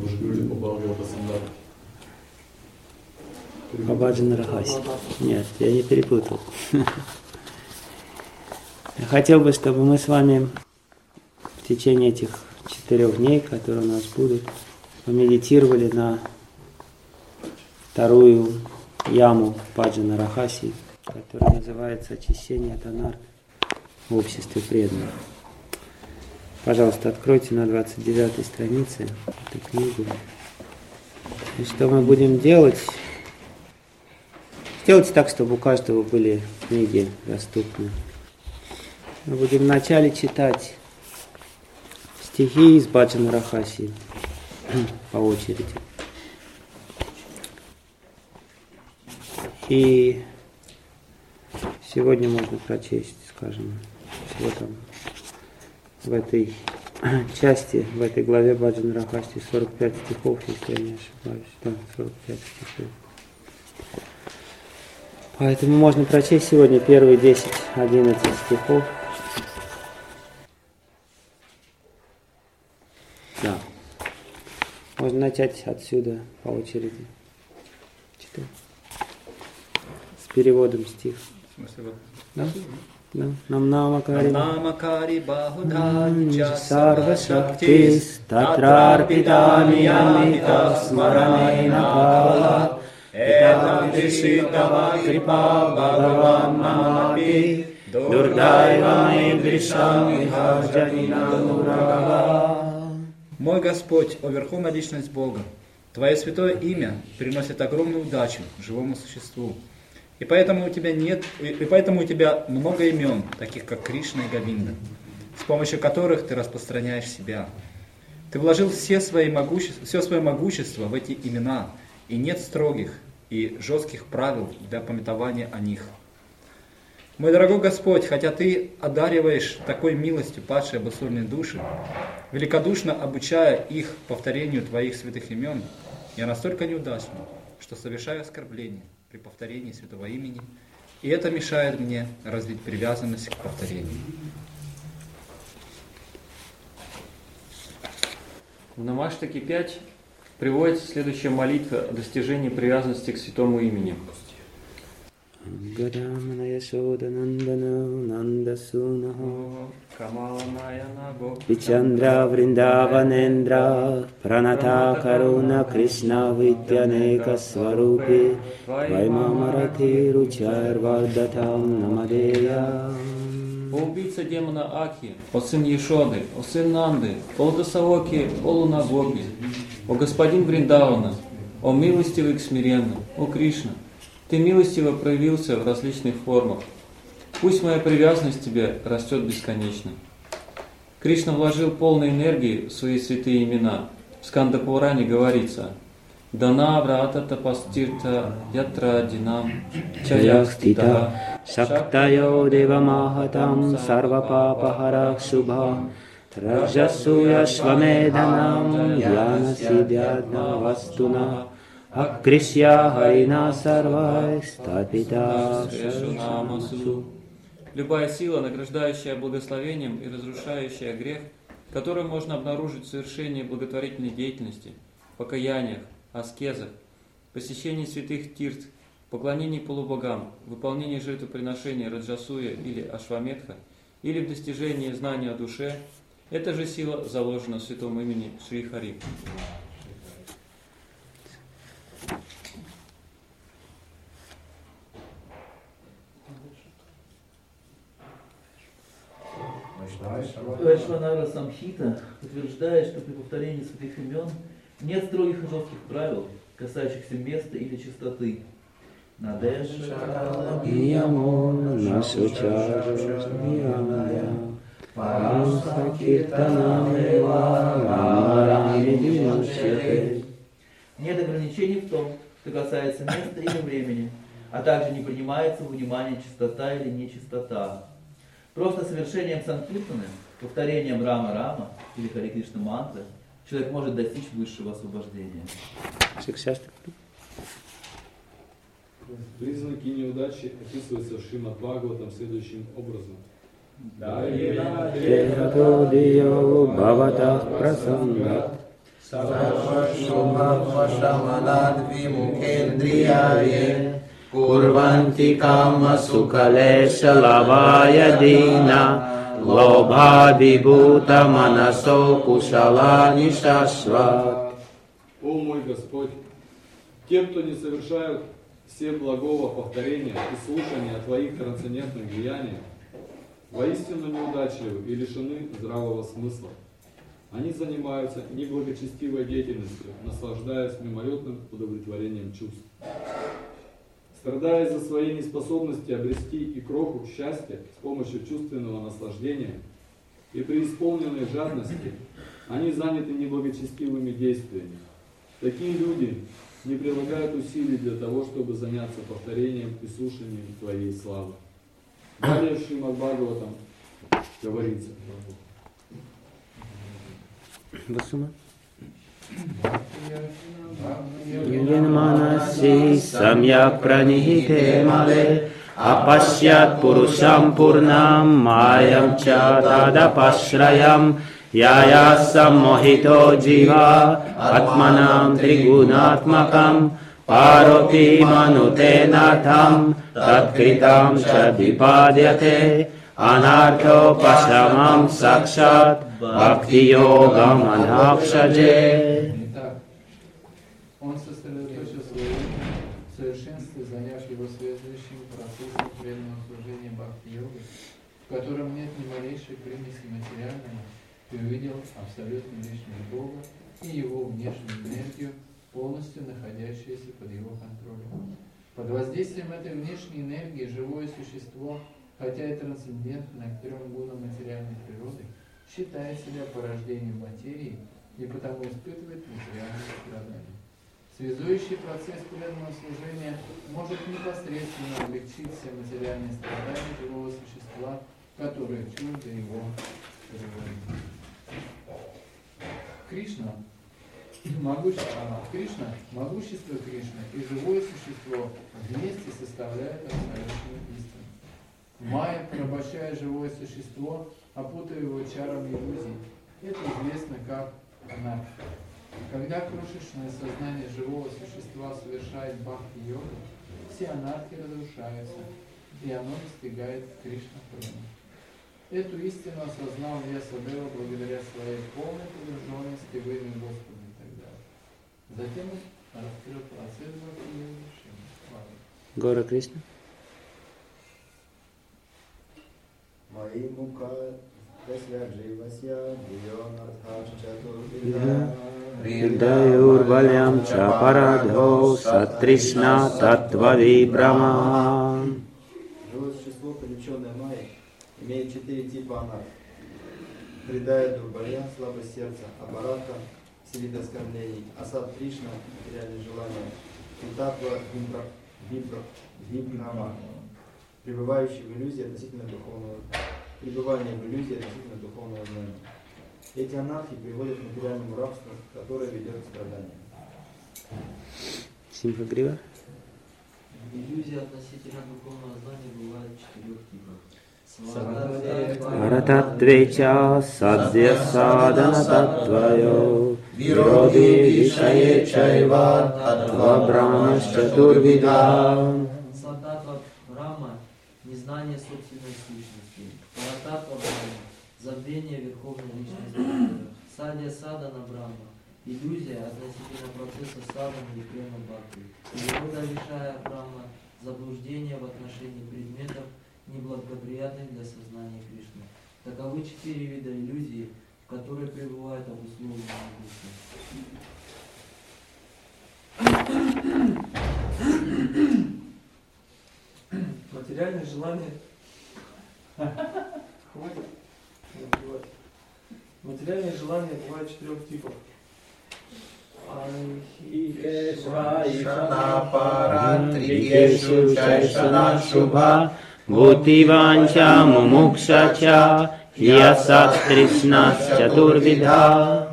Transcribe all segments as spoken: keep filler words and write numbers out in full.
уже говорили по Бхагавата Самдата. По Баджана Рахаси. Нет, я не перепутал. Я хотел бы, чтобы мы с вами в течение этих четырех дней, которые у нас будут, помедитировали на вторую яму Баджана Рахаси, которая называется «Очищение от анархи в обществе преданных». Пожалуйста, откройте на двадцать девятой странице эту книгу. И что мы будем делать? Сделайте так, чтобы у каждого были книги доступны. Мы будем вначале читать стихи из Баджана Рахаси по очереди. И сегодня можно прочесть, скажем, всего там в этой части, в этой главе Баджана Рахаси сорок пять стихов, если я не ошибаюсь. Да, сорок пять стихов. Поэтому можно прочесть сегодня первые десять-одиннадцать стихов. Да. Можно начать отсюда по очереди. Читай. С переводом стих. В смысле, вот? Да? Да. Намнамакари Намнамакари бахудханча сарва шактис татрарпитами ямита смаранейна пала этам дишитава крипа бхагаван мамапи дурдайвам идришам вихарджанинам урагава. Мой Господь, о Верховная Личность Бога, Твое святое имя приносит огромную удачу живому существу. И поэтому у тебя нет, и поэтому у тебя много имен, таких как Кришна и Говинда, с помощью которых ты распространяешь себя. Ты вложил все, свои могущество, все свое могущество в эти имена, и нет строгих и жестких правил для памятования о них. Мой дорогой Господь, хотя Ты одариваешь такой милостью падшие обусловленные души, великодушно обучая их повторению Твоих святых имен, я настолько неудачен, что совершаю оскорбление при повторении святого имени, и это мешает мне развить привязанность к повторению. В Намаштаке пять приводится следующая молитва о достижении привязанности к святому имени. Вичандра Вриндаванендра Праната Каруна Кришна Видянека Сварупи Ваймамарати Ручар Вардатам Намадея. О убийца демона Аки, о сын Ешоды, о сын Нанды, о Лотосавоки, о Лунагопи, о господин Вриндавана, о милостивый к смиренным, о Кришна, Ты милостиво проявился в различных формах. Пусть моя привязанность к Тебе растет бесконечно. Кришна вложил полной энергии в свои святые имена. В Сканда-Пуране говорится: Дана врата тапастирта ятра динам чаяхстита шактайо девамахатам сарвапапахарах шубха раджасуя швамеданам яна сидядна вастуна акришья харина сарвай стапита. Любая сила, награждающая благословением и разрушающая грех, которую можно обнаружить в совершении благотворительной деятельности, покаяниях, аскезах, посещении святых тирт, поклонении полубогам, выполнении жертвоприношения Раджасуя или Ашваметха, или в достижении знания о душе, эта же сила заложена в святом имени Шри Хари. Вайшванара Самхита утверждает, что при повторении святых имен нет строгих и жестких правил, касающихся места или чистоты. Надеша Ниямон Насучарушниямая Нет ограничений в том, что касается места или времени, а также не принимается во внимание чистота или нечистота. Просто совершением санкиртаны, повторением Рама-Рама или Хари Кришна мантры, человек может достичь высшего освобождения. Признаки неудачи описываются в Шримад Бхагаватам следующим образом. Kurvanti kama sukalesha lavaya dina lobhavi bhuta manaso kushalani shashvat. О мой Господь, те, кто не совершают все благого повторения и слушания Твоих трансцендентных деяний, воистину неудачливы и лишены здравого смысла. Они занимаются неблагочестивой деятельностью, наслаждаясь мимолетным удовлетворением чувств. Страдая из-за своей неспособности обрести и кроху счастья с помощью чувственного наслаждения и преисполненной жадности, они заняты неблагочестивыми действиями. Такие люди не прилагают усилий для того, чтобы заняться повторением и слушанием Твоей славы. Далее в Шримад Бхагаватам говорится. Басума. Юнманаси самьяк пранихите мале апашьят пурушам пурнам маям ча тадапашраям яясам мохито джива атманам тригунатмакам пароти манутенатам таткритам ча випадьяте анарто пашамам сакшат бхакти-йогам анхакшаджи. Итак, он сосредоточил свое в совершенстве, заняв его следующим процессом преданного служения бхакти-йогой, в котором нет ни малейшей примеси материального, и увидел абсолютную личность Бога и его внешнюю энергию, полностью находящуюся под его контролем. Под воздействием этой внешней энергии живое существо, хотя и трансцендентное к трем гунам материальной природы, считает себя порождением материи и потому испытывает материальные страдания. Связующий процесс преданного служения может непосредственно облегчить все материальные страдания живого существа, которые чужды его природе. Кришна, могущество, Кришна, могущество Кришны и живое существо вместе составляют абсолютную истину. Майя, порабощая живое существо, опутывая его чаром иллюзий, это известно как анархия. Когда крошечное сознание живого существа совершает бхакти-йогу, все анархии разрушаются, и оно достигает Кришна-према. Эту истину осознал Вьясадева благодаря своей полной погруженности в имя Господа и так далее. Затем он раскрыл процесс бхакти-йоги Шримад. Гора Кришна. Мои мука дасья дживасья дьонатхаш чатурвида Ридаюрвалям чапарадхо сатришна татва вибрама. Живое существо, привлеченное Майей, имеет четыре типа анарх. Придая дурбалья, слабость сердца, аппарата, все виды оскорблений, асад Кришна, материальные желания, и татва вибра, вибра, вибрама, пребывающий в иллюзии относительно духовного, пребывание в иллюзии относительно духовного знания. Эти анархии приводят к материальному рабству, которое ведет к страданию. Симхагрива. Иллюзия относительно духовного знания бывает четырех типов. Арататвеча садзя садана татвайо вироди вишае чайва татва брахма чатурвида. Садатва Брахма – незнание собственной сущности. Парататва Брахма – забвение верховной личности. Садья Садана Брахма – иллюзия относительно процесса садана и према бхакти. Вирода Вишая Брахма – заблуждение в отношении предметов, неблагоприятных для сознания Кришны. Таковы четыре вида иллюзий, в которые пребывает обусловленная душа. Материальные желания... Хватит. Материальные желания бывают четырех типов. Рикешу чайшана шубха бхутиванча мумукшача ясат тришна чатурвидха.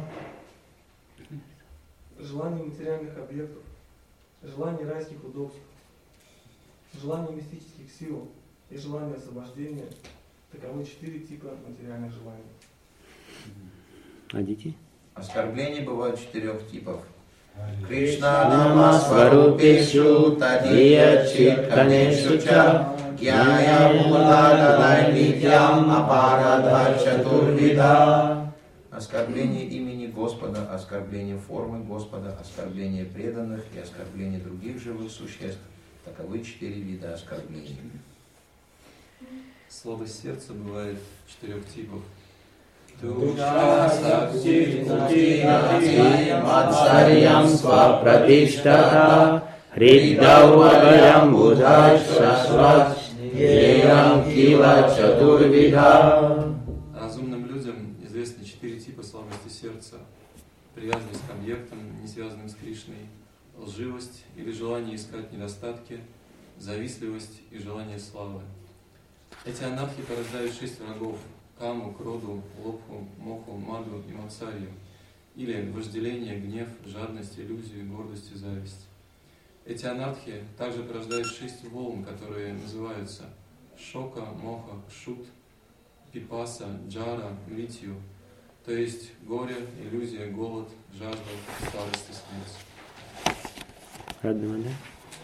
Желание материальных объектов, желание райских удобств, желание мистических сил и желание освобождения – таковы четыре типа материальных желаний. Адити? Оскорбления бывают четырех типов. Кришна нама сварупешу тадия читканешу ча гьяя муладалай нитям апарадха чатурвида. Оскорбление имени Господа, оскорбление формы Господа, оскорбление преданных и оскорбление других живых существ. Таковы четыре вида оскорблений. Слабость сердца бывает четырех типов. Душа сакти мути мацарьям свапратиштата хриддауагаям будашашват еям кила чатурвида. Разумным людям известны четыре типа слабости сердца. Привязанность к объектам, не связанным с Кришной, лживость или желание искать недостатки, завистливость и желание славы. Эти анархи порождают шесть врагов – каму, кроду, лобху, моху, маду и мацарью, или вожделение, гнев, жадность, иллюзию, гордость и зависть. Эти анархи также порождают шесть волн, которые называются шока, моха, шут, пипаса, джара, мритью, то есть горе, иллюзия, голод, жажда, старость и смерть. Родного, да?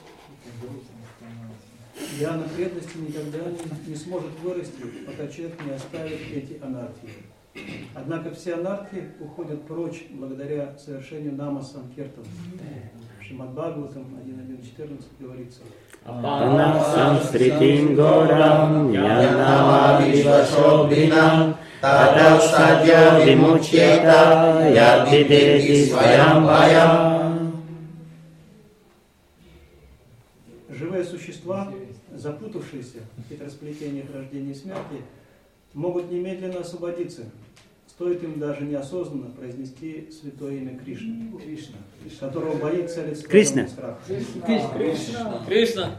Диана преданности никогда не, не сможет вырасти, пока человек не оставит эти анархии. Однако все анархии уходят прочь благодаря совершению нама санкиртана. Шримад Бхагаватам один один четырнадцать говорится: Апана самсритим горам янава вишвашобринам татав садья вимучьета ядвидети своям баям. Живые существа, запутавшиеся в хитросплетениях рождения и смерти, могут немедленно освободиться. Стоит им даже неосознанно произнести святое имя Кришны, Кришна, которого боится олицетворенный страх. Кришна. Кришна.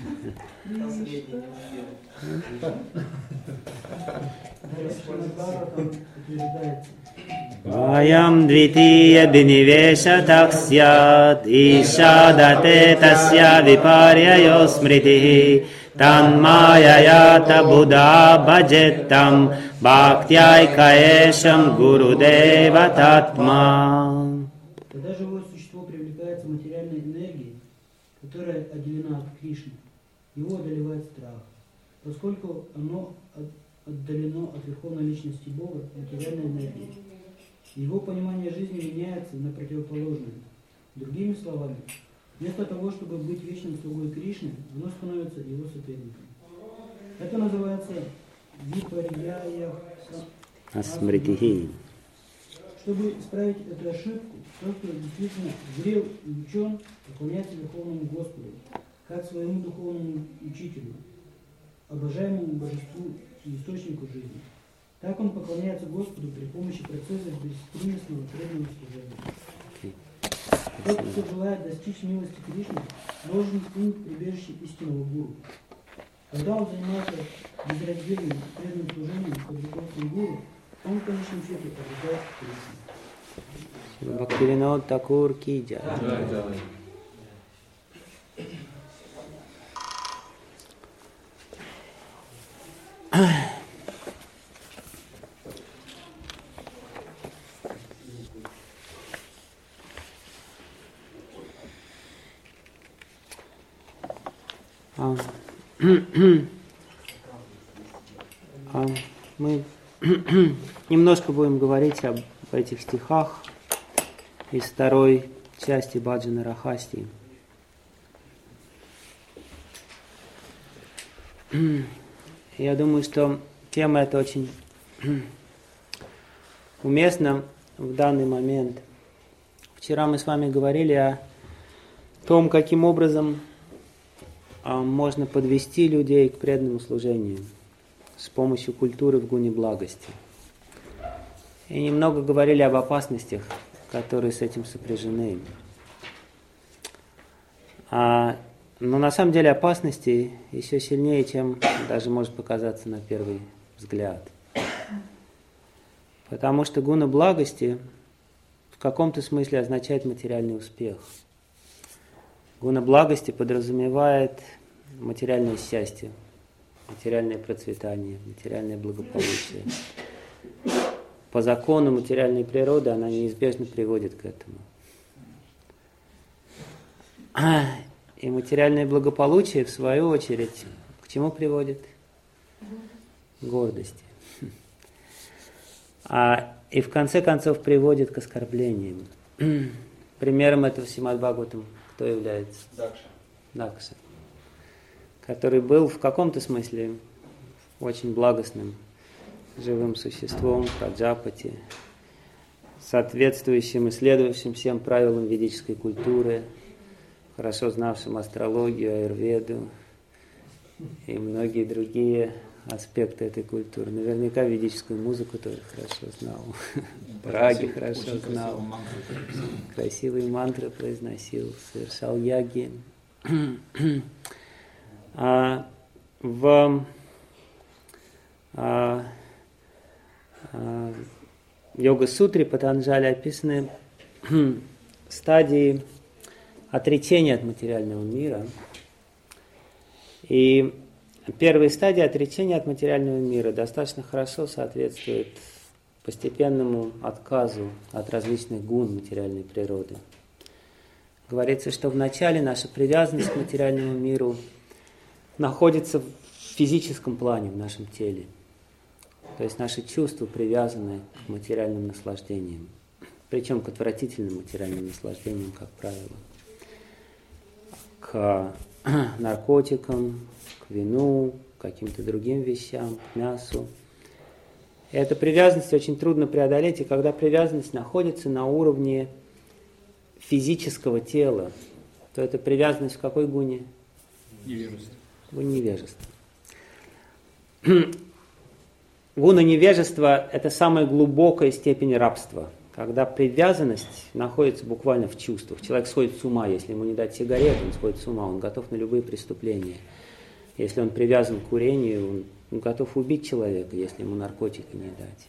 Ваям двития бинивеша таксят ишадате тасья випарьяё смритихи танмаяята будда баджеттам бхактяй каешам гурудева татма. Когда живое существо привлекается материальной энергией, которая отделена от Кришны, его одолевает страх, поскольку оно отдалено от Верховной Личности Бога материальной энергии. Его понимание жизни меняется на противоположное. Другими словами, вместо того, чтобы быть вечным слугой Кришны, оно становится его соперником. Это называется випарьяя асмритихи. Чтобы исправить эту ошибку, тот, кто действительно зрел и учен, поклоняется Верховному Господу, как своему духовному учителю, обожаемому божеству и источнику жизни. Так он поклоняется Господу при помощи процесса беспримесного преданного служения. Тот, кто желает достичь милости Кришны, должен искать прибежище истинного гуру. Когда он занимается безраздельным преданным служением под руководством гуру, он в конечном счете обретает Кришну. Бхактивинод Такур ки джай. А, а, мы немножко будем говорить об этих стихах из второй части Баджана Рахасии. Я думаю, что тема эта очень уместна в данный момент. Вчера мы с вами говорили о том, каким образом можно подвести людей к преданному служению с помощью культуры в гуне благости. И немного говорили об опасностях, которые с этим сопряжены. А, но на самом деле опасности еще сильнее, чем даже может показаться на первый взгляд. Потому что гуна благости в каком-то смысле означает материальный успех. Гуна благости подразумевает материальное счастье, материальное процветание, материальное благополучие. по закону материальной природы она неизбежно приводит к этому. И материальное благополучие, в свою очередь, к чему приводит? К гордости. А, и в конце концов приводит к оскорблениям. Примером этого в Шримад Бхагаватам кто является? Дакша. Дакша. Который был в каком-то смысле очень благостным живым существом, праджапати, соответствующим и следующим всем правилам ведической культуры, хорошо знавшим астрологию, аюрведу и многие другие аспекты этой культуры. Наверняка ведическую музыку тоже хорошо знал. Праги хорошо знал. Красивые мантры произносил, совершал яги. А, в а, а, йога-сутре Патанджали описаны стадии отречения от материального мира. И первая стадия отречения от материального мира достаточно хорошо соответствует постепенному отказу от различных гун материальной природы. Говорится, что вначале наша привязанность к материальному миру находится в физическом плане, в нашем теле. То есть наши чувства привязаны к материальным наслаждениям. Причем к отвратительным материальным наслаждениям, как правило. К наркотикам, к вину, к каким-то другим вещам, к мясу. И эту привязанность очень трудно преодолеть, и когда привязанность находится на уровне физического тела, то эта привязанность в какой гуне? Невежество. Гуна невежества. Гуна невежества – это самая глубокая степень рабства, когда привязанность находится буквально в чувствах. Человек сходит с ума, если ему не дать сигарету, он сходит с ума, он готов на любые преступления. Если он привязан к курению, он готов убить человека, если ему наркотики не дать.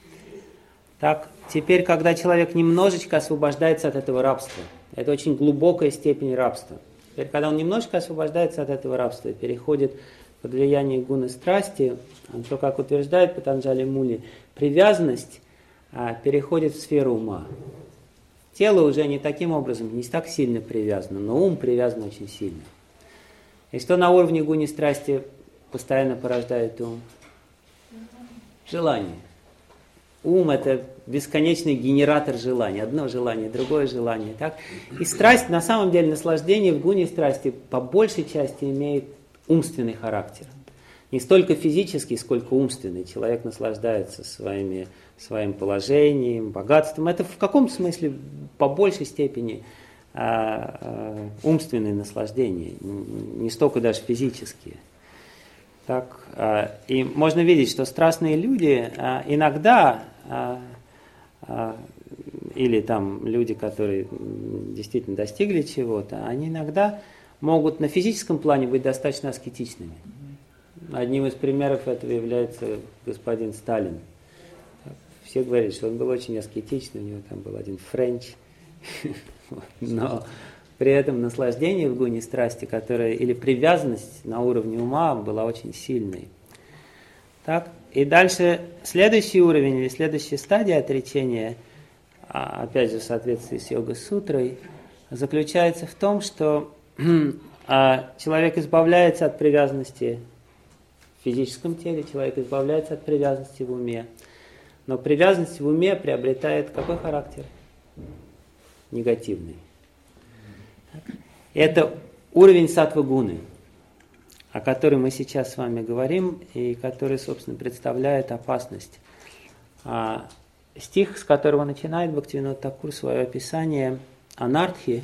Так, теперь, когда человек немножечко освобождается от этого рабства, это очень глубокая степень рабства. Теперь, когда он немножко освобождается от этого рабства и переходит под влияние гуны страсти, то, как утверждает Патанджали Муни, привязанность а, переходит в сферу ума. Тело уже не таким образом, не так сильно привязано, но ум привязан очень сильно. И что на уровне гуни страсти постоянно порождает ум? Желание. Ум – это бесконечный генератор желаний. Одно желание, другое желание. Так? И страсть, на самом деле, наслаждение в гуне страсти по большей части имеет умственный характер. Не столько физический, сколько умственный. Человек наслаждается своими, своим положением, богатством. Это в каком-то смысле по большей степени а, а, умственные наслаждения, не столько даже физические. Так, а, и можно видеть, что страстные люди а, иногда, а, а, или там люди, которые действительно достигли чего-то, они иногда могут на физическом плане быть достаточно аскетичными. Одним из примеров этого является господин Сталин. Все говорят, что он был очень аскетичный, у него там был один френч, но при этом наслаждение в гуне страсти, которое, или привязанность на уровне ума была очень сильной. Так? И дальше следующий уровень или следующая стадия отречения, опять же в соответствии с йога-сутрой, заключается в том, что человек избавляется от привязанности в физическом теле, человек избавляется от привязанности в уме. Но привязанность в уме приобретает какой характер? Негативный. Это уровень саттва-гуны, о котором мы сейчас с вами говорим, и который, собственно, представляет опасность. А стих, с которого начинает Бхактивинода Тхакур свое описание анартхи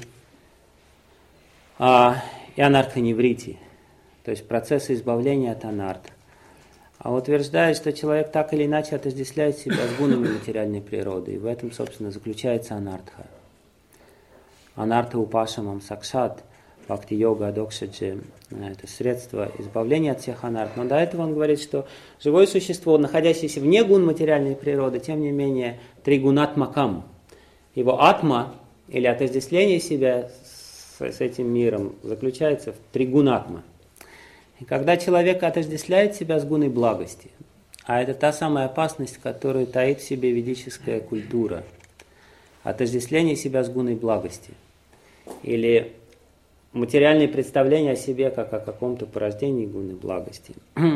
а, и анартха-неврити, то есть процесса избавления от анарта. А утверждает, что человек так или иначе отождествляет себя с гунами материальной природы, и в этом, собственно, заключается анартха. Анарта упашамам сакшат, бхакти-йога адокшаджи, это средство избавления от всех анарт. Но до этого он говорит, что живое существо, находящееся вне гун материальной природы, тем не менее, тригунатмакам. Его атма, или отождествление себя с, с этим миром, заключается в тригунатма. И когда человек отождествляет себя с гуной благости, а это та самая опасность, которую таит в себе ведическая культура. Отождествление себя с гуной благости. Или материальные представления о себе как о каком-то порождении гуны благости.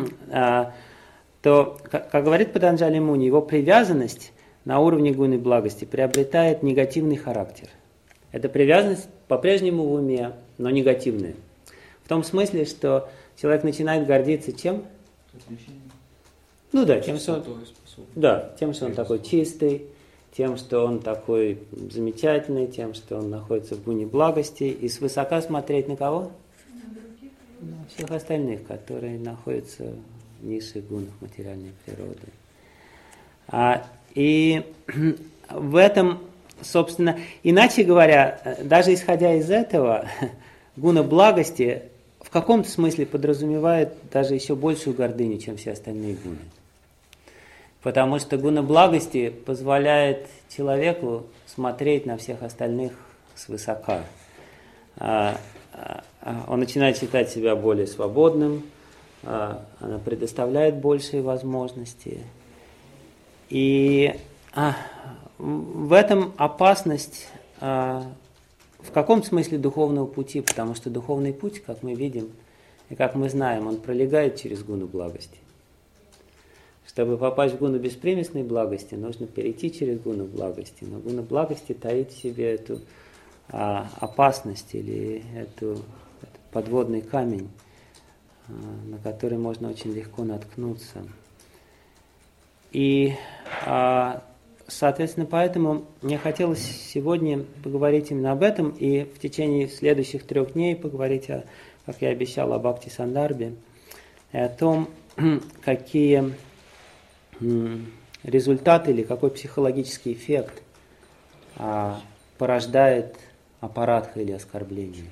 То, как говорит Патанджали Муни, его привязанность на уровне гуны благости приобретает негативный характер. Эта привязанность по-прежнему в уме, но негативная. В том смысле, что человек начинает гордиться чем? Ну да, тем, что он, да, тем, что он такой чистый, тем, что он такой замечательный, тем, что он находится в гуне благости, и свысока смотреть на кого? На всех остальных, которые находятся в низших гунах материальной природы. А, и в этом, собственно, иначе говоря, даже исходя из этого, гуна благости в каком-то смысле подразумевает даже еще большую гордыню, чем все остальные гуны. Потому что гуна благости позволяет человеку смотреть на всех остальных свысока. Он начинает считать себя более свободным, она предоставляет большие возможности. И в этом опасность в каком смысле духовного пути, потому что духовный путь, как мы видим и как мы знаем, он пролегает через гуну благости. Чтобы попасть в гуну беспримесной благости, нужно перейти через гуну благости. Но гуна благости таит в себе эту а, опасность или эту, этот подводный камень, а, на который можно очень легко наткнуться. И, а, соответственно, поэтому мне хотелось сегодня поговорить именно об этом и в течение следующих трех дней поговорить, о, как я обещал, о Бхакти Сандарбе и о том, какие результат или какой психологический эффект а, порождает аппаратха или оскорбление.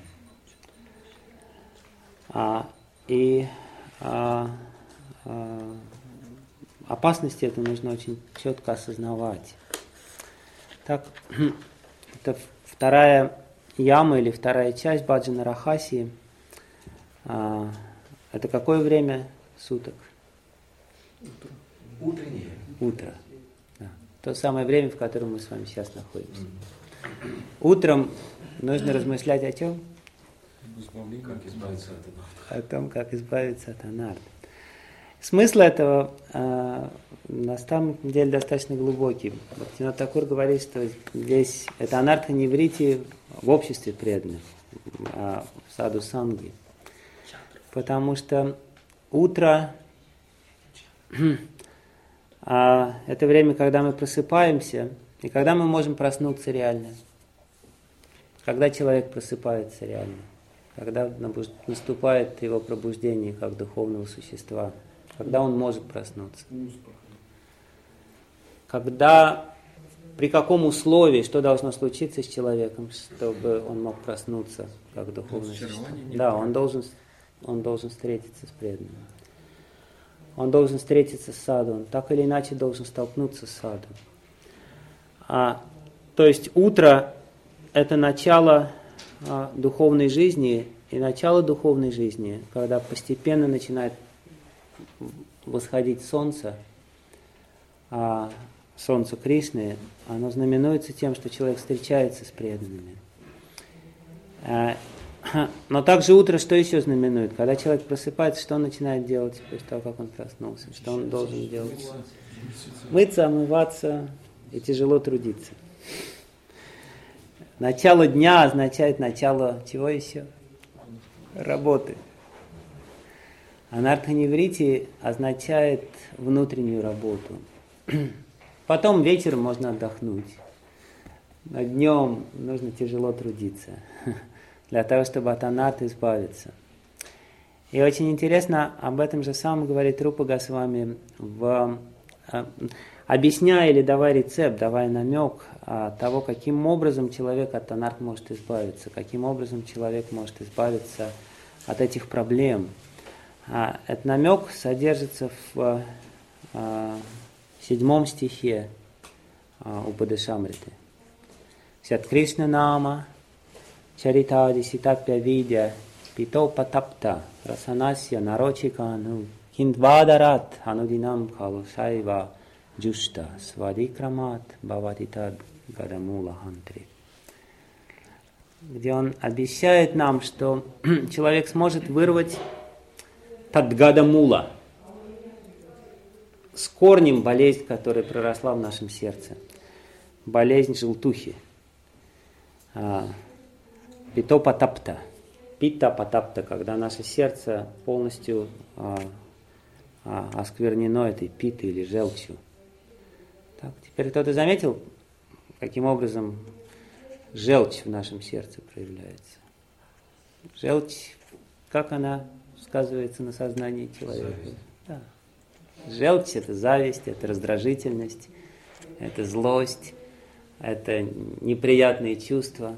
А, и а, а, опасности это нужно очень четко осознавать. Так, это вторая яма или вторая часть баджана рахаси. А, это какое время суток? Утреннее. Утро. Да. То самое время, в котором мы с вами сейчас находимся. Утром нужно размышлять о чем? Как избавиться от анарты. О том, как избавиться от анарты. Смысл этого э, на самом деле достаточно глубокий. Бхактивинода Такур говорит, что здесь это анарта неврити в обществе преданных, а в саду санги. Потому что утро а это время, когда мы просыпаемся, и когда мы можем проснуться реально. Когда человек просыпается реально. Когда наступает его пробуждение как духовного существа. Когда он может проснуться. Когда, при каком условии, что должно случиться с человеком, чтобы он мог проснуться как духовное существо. Да, он должен, он должен встретиться с преданным. Он должен встретиться с саду, он так или иначе должен столкнуться с саду. А, то есть утро – это начало а, духовной жизни, и начало духовной жизни, когда постепенно начинает восходить солнце, а солнце Кришны, оно знаменуется тем, что человек встречается с преданными. А, Но также утро что еще знаменует? Когда человек просыпается, что он начинает делать после того, как он проснулся? Что он должен делать? Мыться, омываться и тяжело трудиться. Начало дня означает начало чего еще? Работы. Анарта-неврити означает внутреннюю работу. Потом вечером можно отдохнуть. А днем нужно тяжело трудиться. Для того, чтобы от анарты избавиться. И очень интересно, об этом же самом говорит Рупа Госвами, в, э, объясняя или давая рецепт, давая намек э, того, каким образом человек от анарт может избавиться, каким образом человек может избавиться от этих проблем. Э, этот намек содержится в э, седьмом стихе э, Упадешамриты. Сят Кришна Нама Чаритади Ситапья Видя Пито Патапта Расанасья Нарочикану Киндвадарат анудинам калу сайва джушта свадикрамат баватитад гадамула хантри. Где он обещает нам, что человек сможет вырвать тадгадамула, с корнем болезнь, которая проросла в нашем сердце. Болезнь желтухи. Питопатапта. Пита-патапта, когда наше сердце полностью а, а, осквернено этой питой или желчью. Так, теперь кто-то заметил, каким образом желчь в нашем сердце проявляется? Желчь, как она сказывается на сознании человека? Да. Желчь – это зависть, это раздражительность, это злость, это неприятные чувства.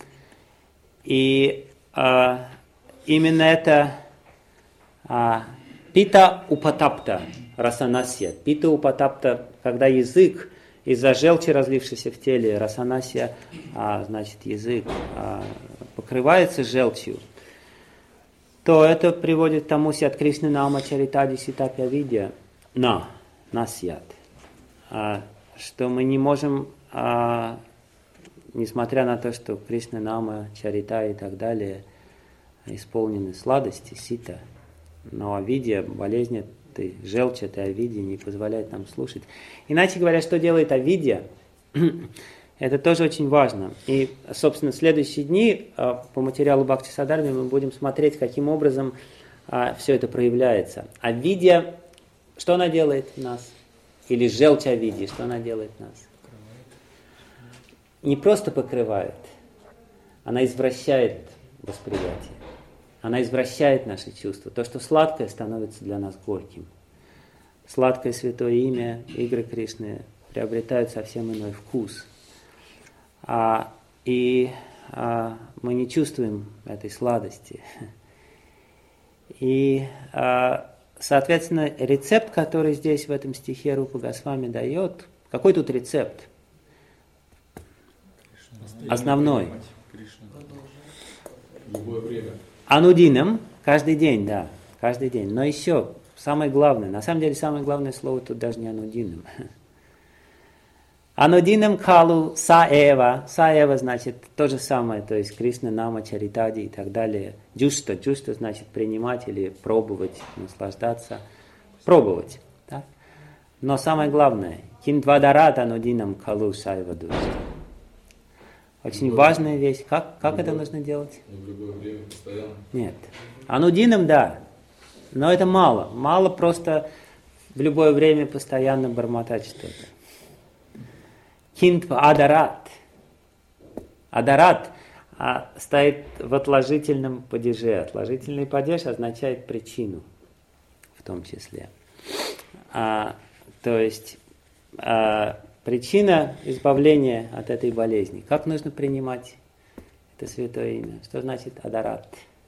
И а, именно это а, пита упатапта, расанасия. Пита упатапта, когда язык из-за желчи, разлившейся в теле, расанасия, а, значит язык а, покрывается желчью, то это приводит к тому сят Кришна нама чаритади ситапья видя на, насят, а, что мы не можем, а, несмотря на то, что Кришна нама, чарита и так далее исполнены сладости, сита, но авидия, болезнь этой желчи, этой авидии не позволяет нам слушать. Иначе говоря, что делает авидия? Это тоже очень важно. И, собственно, в следующие дни по материалу Бхактисадарми мы будем смотреть, каким образом все это проявляется. Авидия, что она делает в нас? Или желчь авидии, что она делает в нас? Не просто покрывает, она извращает восприятие. Она извращает наши чувства. То, что сладкое, становится для нас горьким. Сладкое святое имя, игры Кришны приобретают совсем иной вкус. А, и а, мы не чувствуем этой сладости. И, а, соответственно, рецепт, который здесь в этом стихе Рупа Госвами дает, какой тут рецепт? Основной. Любое время. Анудином, каждый день, да, каждый день. Но еще самое главное, на самом деле самое главное слово тут даже не анудином. Анудином калу саэва. Саэва значит то же самое, то есть Кришна нама чаритади и так далее. Джушта, джушта значит принимать или пробовать, наслаждаться. Пробовать. Да? Но самое главное, киндвадарат анудином калу саэва душта. Очень важная вещь. Как, как это нужно делать? В любое время, постоянно. Нет. Анудином, да. Но это мало. Мало просто в любое время постоянно бормотать что-то. Кинтва адарат. Адарат а, стоит в отложительном падеже. Отложительный падеж означает причину в том числе. А, то есть а, причина избавления от этой болезни. Как нужно принимать это святое имя? Что значит адарат?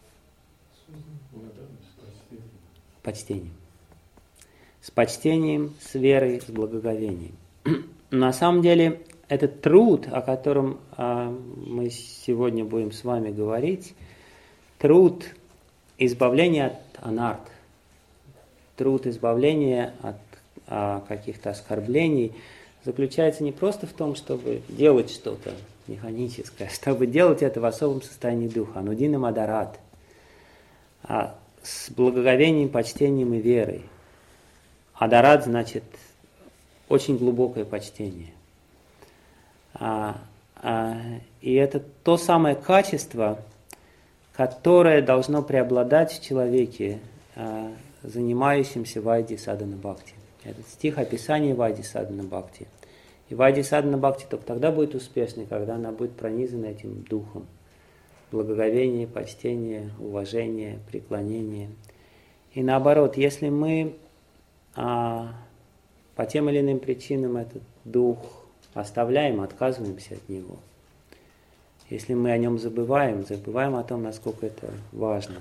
Почтением. С почтением, с верой, с благоговением. На самом деле, этот труд, о котором а, мы сегодня будем с вами говорить, труд избавления от анарт, труд избавления от а, каких-то оскорблений, заключается не просто в том, чтобы делать что-то механическое, чтобы делать это в особом состоянии духа, анудинам адарат, а с благоговением, почтением и верой. Адарат значит очень глубокое почтение. А, а, и это то самое качество, которое должно преобладать в человеке, а, занимающемся вайди садхана бхакти. Этот стих описание вайди садхана бхакти. И вайди садхана бхакти только тогда будет успешной, когда она будет пронизана этим духом. Благоговение, почтение, уважение, преклонение. И наоборот, если мы а, по тем или иным причинам этот дух оставляем, отказываемся от него, если мы о нем забываем, забываем о том, насколько это важно,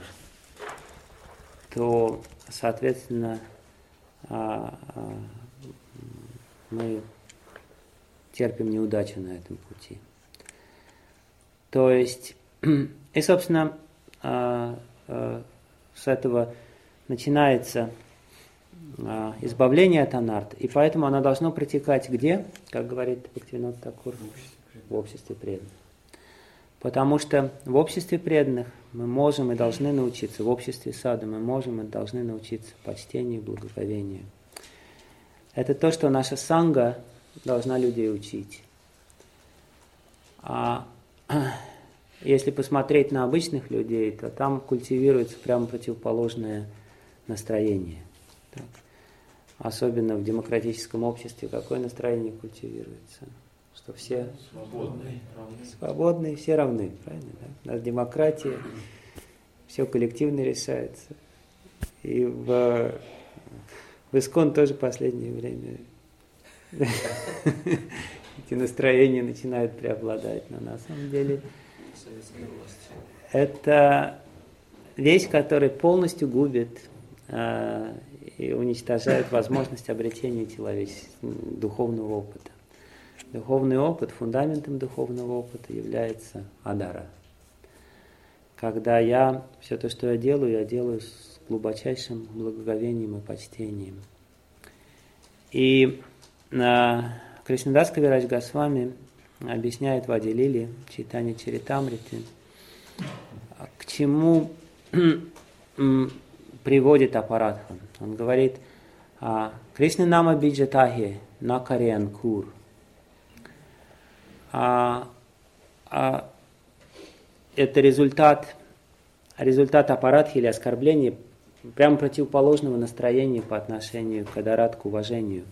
то, соответственно, а, а, мы терпим неудачу на этом пути. То есть, и, собственно, а, а, с этого начинается а, избавление от анарт. И поэтому оно должно протекать где? Как говорит Бхактивинода Такур? В обществе преданных. Потому что в обществе преданных мы можем и должны научиться, в обществе саду мы можем и должны научиться почтению, благоговению. Это то, что наша санга должна людей учить. А если посмотреть на обычных людей, то там культивируется прямо противоположное настроение. Так. Особенно в демократическом обществе какое настроение культивируется? Что все свободные, свободные, все равны, правильно? Да? У нас демократия, все коллективно решается. И в, в ИСККОН тоже в последнее время эти настроения начинают преобладать. Но на самом деле это вещь, которая полностью губит э, и уничтожает возможность обретения человеческого духовного опыта. Духовный опыт, фундаментом духовного опыта является адара. Когда я, все то, что я делаю, я делаю с глубочайшим благоговением и почтением. И э, Кришнадас Кавирадж Госвами объясняет в Ади Лиле, Чайтанья Чаритамрите, к чему приводит апаратха. Он говорит, Кришна нама биджатахи накари анкур. А, а, это результат, результат аппаратхи или оскорбления прямо противоположного настроения по отношению к адарат, к уважению.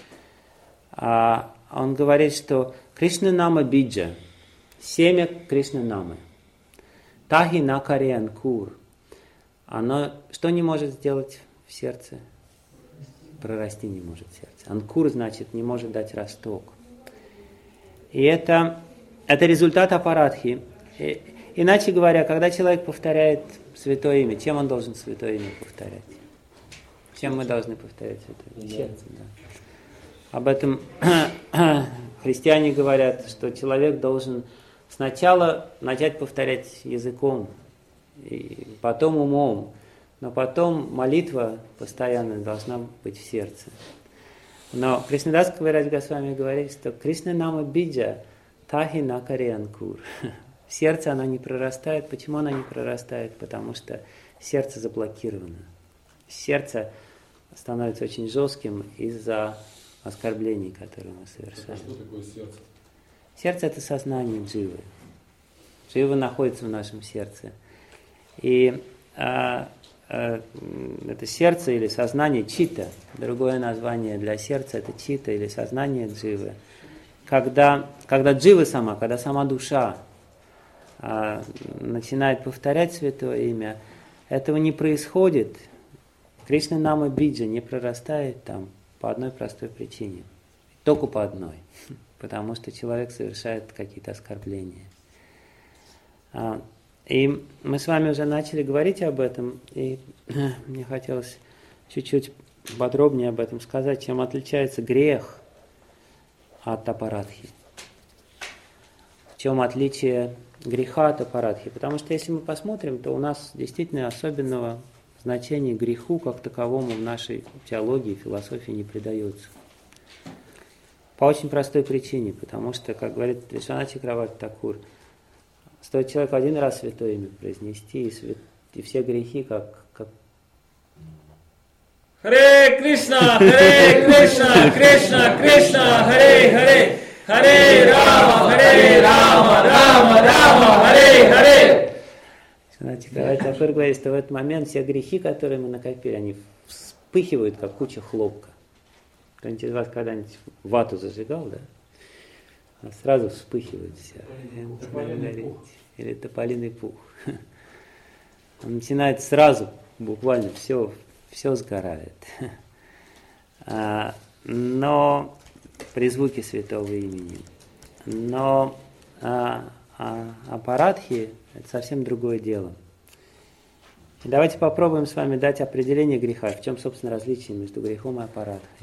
А, он говорит, что Кришна нама биджа, семя Кришна намы, тахи накари анкур, оно что не может сделать в сердце? Прорасти не может в сердце. Анкур значит не может дать росток. И это, это результат аппаратхи. И, иначе говоря, когда человек повторяет святое имя, чем он должен святое имя повторять? Чем мы должны повторять святое имя? Сердцем, да. Об этом христиане говорят, что человек должен сначала начать повторять языком, и потом умом, но потом молитва постоянно должна быть в сердце. Но Кришнадас Кавирадж Госвами говорит, что Кришна нама биджа тахи накари анкур. В сердце она не прорастает. Почему она не прорастает? Потому что сердце заблокировано. Сердце становится очень жестким из-за оскорблений, которые мы совершаем. Что такое сердце? Сердце – это сознание дживы. Джива находится в нашем сердце. И а, а, это сердце или сознание чита. Другое название для сердца – это чита или сознание дживы. Когда, когда джива сама, когда сама душа а, начинает повторять святое имя, этого не происходит. Кришна нама биджа не прорастает там по одной простой причине. Только по одной. Потому что человек совершает какие-то оскорбления. А, и мы с вами уже начали говорить об этом, и мне хотелось чуть-чуть подробнее об этом сказать, чем отличается грех от апаратхи. В чем отличие греха от апаратхи? Потому что если мы посмотрим, то у нас действительно особенного значения греху как таковому в нашей теологии, философии не придается. По очень простой причине, потому что, как говорит Вишванат Чакраварти Такур, стоит человеку один раз святое имя произнести, и, свят... и все грехи как... как... Харе Кришна, Харе Кришна, Кришна, Кришна, Харе Харе, Харе Рама, Харе Рама, Рама, Рама, Харе Харе. Вишванат Чакраварти Такур говорит, что в этот момент все грехи, которые мы накопили, они вспыхивают, как куча хлопка. Кто-нибудь из вас когда-нибудь вату зажигал, да? Она сразу вспыхивает вся. Тополиный или тополиный пух. Он начинает сразу, буквально все, все сгорает. Но при звуке святого имени. Но а, а, апаратхи – это совсем другое дело. Давайте попробуем с вами дать определение греха. В чем, собственно, различие между грехом и апаратхой?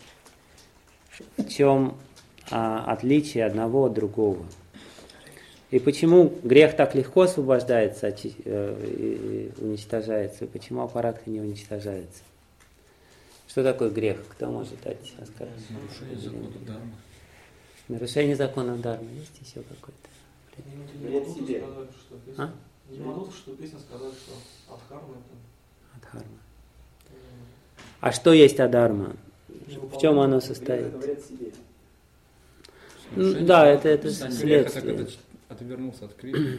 В чем а, отличие одного от другого? И почему грех так легко освобождается очи, э, и уничтожается, и почему аппаратха не уничтожается? Что такое грех? Кто может дать рассказ? Нарушение закона Дharмы. Нарушение закона Дharмы. Есть еще какой-то? Вред себе. А? Не могу, что песня сказать, что адхарма это... Адхарма. А что есть адхарма? В чем оно состоит? Ну, да, это, это следствие. Отвернулся от крика.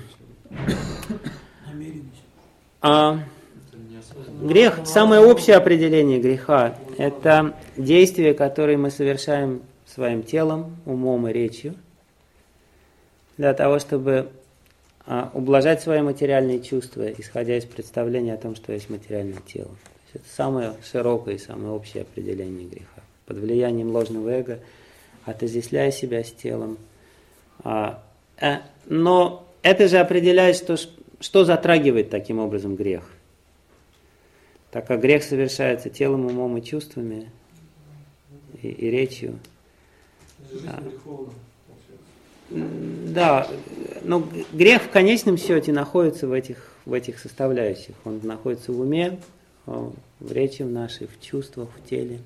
А, грех, самое общее определение греха, это действия, которые мы совершаем своим телом, умом и речью, для того, чтобы а, ублажать свои материальные чувства, исходя из представления о том, что есть материальное тело. Это самое широкое и самое общее определение греха. Под влиянием ложного эго, отождествляя себя с телом. А, а, но это же определяет, что, что затрагивает таким образом грех. Так как грех совершается телом, умом и чувствами, и, и речью. А, да, но грех в конечном счете находится в этих, в этих составляющих. Он находится в уме, в речи нашей, в чувствах, в теле.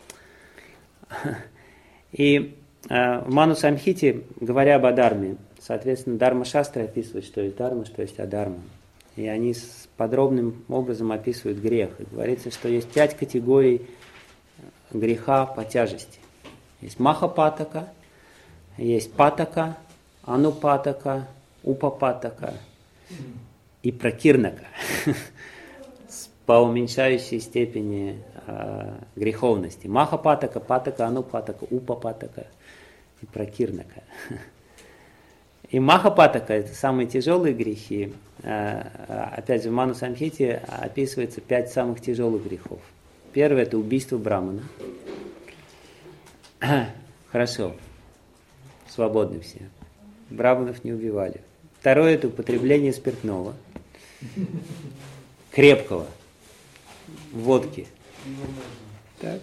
И э, в Ману Самхите, говоря об адарме, соответственно, Дарма-шастры описывают, что есть дарма, что есть адарма. И они с подробным образом описывают грех. И говорится, что есть пять категорий греха по тяжести. Есть махапатака, есть патака, анупатака, упапатака и пракирнака. По уменьшающей степени э, греховности. Махапатака, патака, анупатака, упапатака и пракирнака. И махапатака — это самые тяжелые грехи. Э, опять же, в Ману Самхите описывается пять самых тяжелых грехов. Первое — это убийство брамана. Хорошо. Свободны все. Браманов не убивали. Второе — это употребление спиртного. Крепкого. Водки. Так.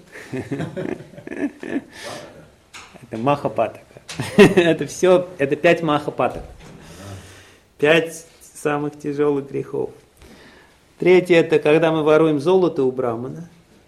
Это махапатака. Это все, это пять махапаток. Пять самых тяжелых грехов. Третье — это когда мы воруем золото у брамана.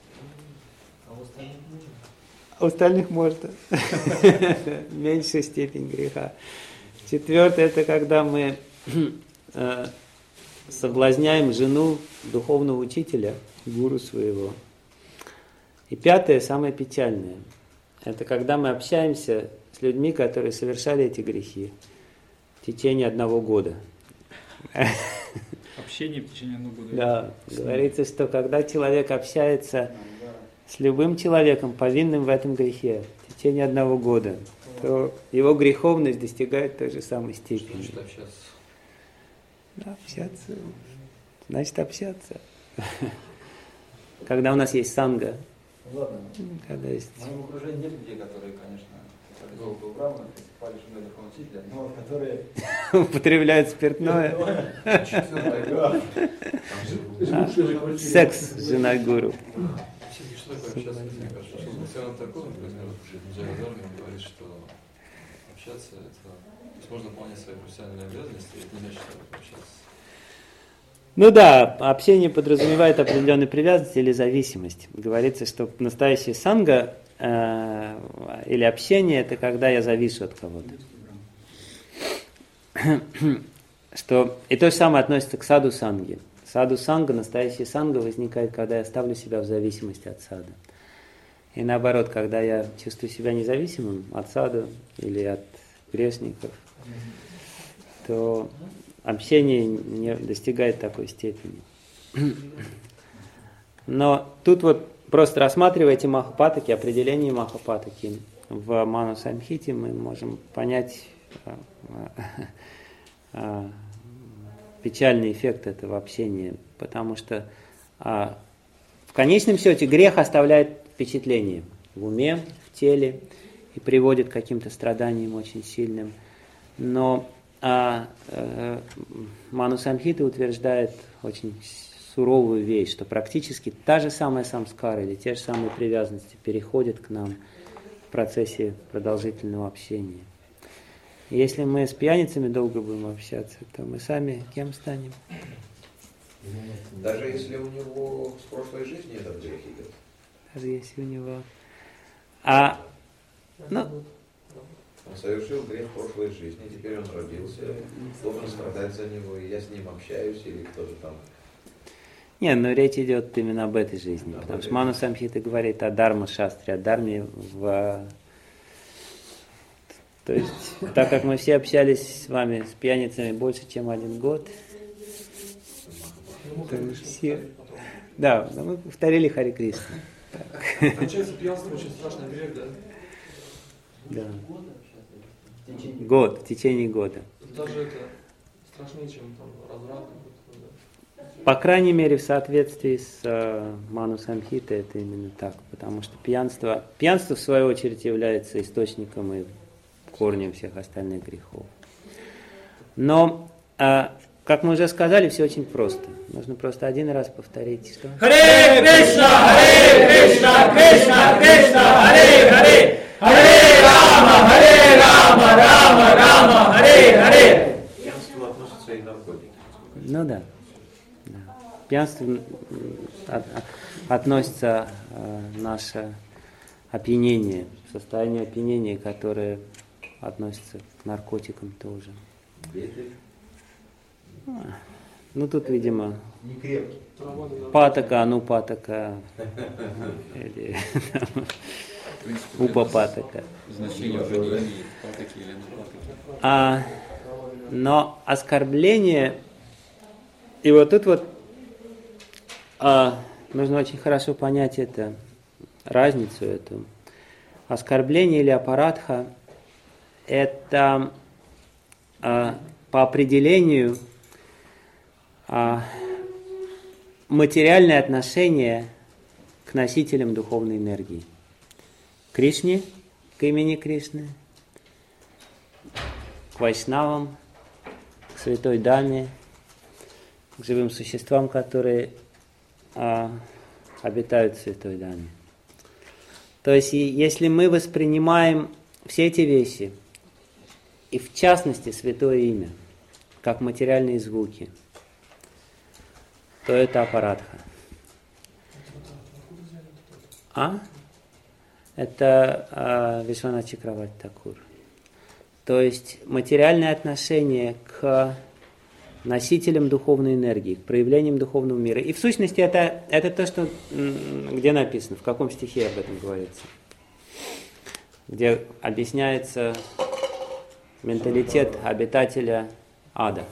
А у остальных можно. Меньшая степень греха. Четвертое — это когда мы э, соблазняем жену духовного учителя, гуру своего. И пятое, самое печальное, это когда мы общаемся с людьми, которые совершали эти грехи в течение одного года. Общение в течение одного года. Да, говорится, что когда человек общается с любым человеком, повинным в этом грехе, в течение одного года, то его греховность достигает той же самой степени. Что значит общаться? Да, общаться. Значит общаться. Когда у нас есть санга. Ладно. Когда есть... В моем окружении нет людей, которые, конечно, которые золото у брамана, покупали женой духовного учителя, но которые... употребляют спиртное. Секс с женой гуру. Что такое общаться? Мне кажется, что Мусяна такой, например, Джайва Дharma говорит, что общаться это... То есть можно выполнять свои профессиональные обязанности, это не значит, что общаться. Ну да, общение подразумевает определенную привязанность или зависимость. Говорится, что настоящая санга э, или общение — это когда я завишу от кого-то. Что, и то же самое относится к саду санге. Саду санга, настоящая санга возникает, когда я ставлю себя в зависимости от сада. И наоборот, когда я чувствую себя независимым от саду или от грешников, то общение не достигает такой степени. Но тут вот просто рассматривая эти махапатаки, определение махапатаки в Ману Самхите, мы можем понять печальный эффект этого общения, потому что в конечном счете грех оставляет впечатление в уме, в теле и приводит к каким-то страданиям очень сильным. Но А э, Ману Самхита утверждает очень суровую вещь, что практически та же самая самскара или те же самые привязанности переходят к нам в процессе продолжительного общения. Если мы с пьяницами долго будем общаться, то мы сами кем станем? Даже если у него с прошлой жизни этот грех идет. даже если у него... А, ну, Он совершил грех в прошлой жизни, теперь он родился, должен страдать за него, и я с ним общаюсь, или кто же там. не, но речь идет именно об этой жизни, потому что Ману Самхита говорит о Дарма-шастре, о Дарме в... То есть, так как мы все общались с вами, с пьяницами больше, чем один год, то мы все... Да, мы повторили Хари Кришна. Получается, пьянство очень страшный грех, да? Да. Год, в течение года. Даже это страшнее, чем там разврат. Да. По крайней мере, в соответствии с э, Ману Самхитой это именно так, потому что пьянство, пьянство в свою очередь является источником и корнем всех остальных грехов. Но, э, как мы уже сказали, все очень просто. Нужно просто один раз повторить, что... Харе Кришна, Харе Кришна, Кришна Кришна, Харе Харе, Харе Рама, Харе Рама, Рама Рама, Харе Харе. К пьянству относятся и наркотики. Ну да. да. К пьянству от, от, относится э, наше опьянение, состояние опьянения, которое относится к наркотикам тоже. Ну тут, видимо, патака, анупатака, или упапатака. Значение уже не имеет, патаки или анупатаки. А, но оскорбление, и вот тут вот а, нужно очень хорошо понять это, разницу эту. Оскорбление или апарадха – это а, по определению а, материальное отношение к носителям духовной энергии. К Кришне, к имени Кришны, к вайшнавам, к святой даме, к живым существам, которые а, обитают в святой даме. То есть, если мы воспринимаем все эти вещи, и в частности святое имя, как материальные звуки, то это апарадха. А? Это а, Вишванат Чакраварти Такур. То есть материальное отношение к носителям духовной энергии, к проявлениям духовного мира. И в сущности это, это то, что где написано, в каком стихе об этом говорится. Где объясняется менталитет обитателя ада.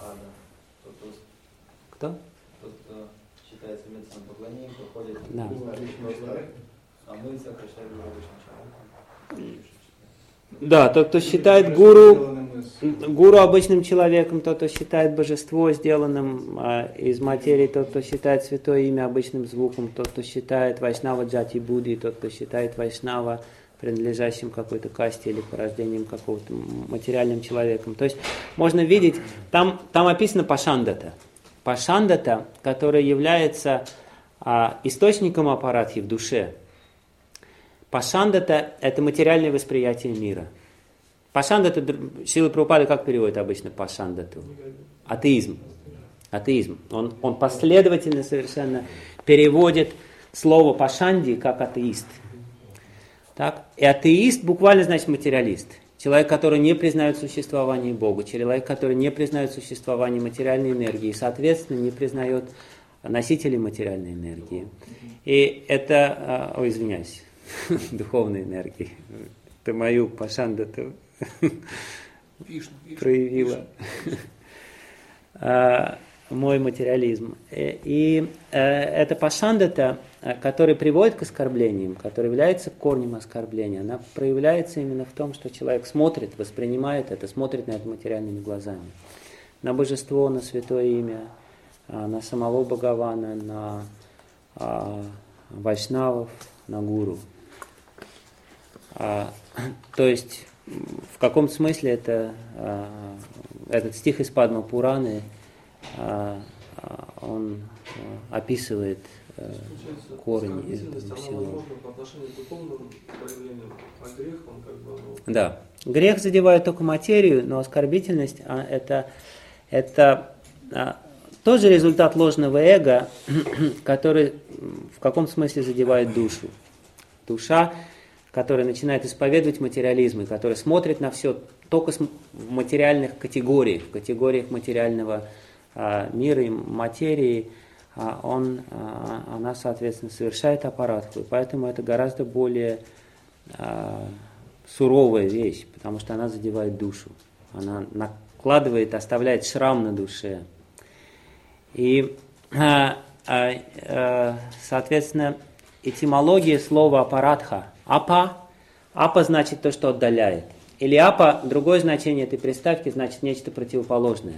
Кто? Тот, кто считается медленным поклонением, проходит Да. а мы сокращаем его обычным человеком. Да, тот, кто считает гуру, гуру обычным человеком, тот, кто считает божество сделанным а, из материи, тот, кто считает святое имя обычным звуком, тот, кто считает вайшнава джати будди, тот, кто считает вайшнава принадлежащим какой-то касте или порождением какого-то материальным человеком. То есть можно видеть, там, там описано пашандата. Пашандата, который является а, источником апарадхи в душе. Пашандата – это материальное восприятие мира. Пашандата, Шрила Прабхупада как переводит обычно пашандату? Атеизм. Атеизм. Он, он последовательно совершенно переводит слово пашанди как атеист. Так? И атеист буквально значит материалист. Человек, который не признает существование Бога. Человек, который не признает существование материальной энергии. И, соответственно, не признает носителей материальной энергии. И это... Ой, извиняюсь. Духовной энергии. Ты мою пашандату проявила. Мой материализм. И эта пашандата, которая приводит к оскорблениям, которая является корнем оскорбления, она проявляется именно в том, что человек смотрит, воспринимает это, смотрит на это материальными глазами. На божество, на святое имя, на самого Бхагавана, на вайшнавов, на гуру. А, то есть, в каком смысле это, а, этот стих из Падма Пураны, а, а, он а, описывает а, корень этого всего. По отношению к духовным проявлениям, а грех, он как бы... Ну... Да, грех задевает только материю, но оскорбительность а, это, это а, тоже результат ложного эго, который в каком смысле задевает душу. душа, которая начинает исповедовать материализм, и которая смотрит на все только в материальных категориях, в категориях материального а, мира и материи, а он, а, она, соответственно, совершает аппаратху. И поэтому это гораздо более а, суровая вещь, потому что она задевает душу. Она накладывает, оставляет шрам на душе. И, а, а, а, соответственно, этимология слова аппаратха. Апа. Апа значит то, что отдаляет. Или апа, другое значение этой приставки, значит нечто противоположное.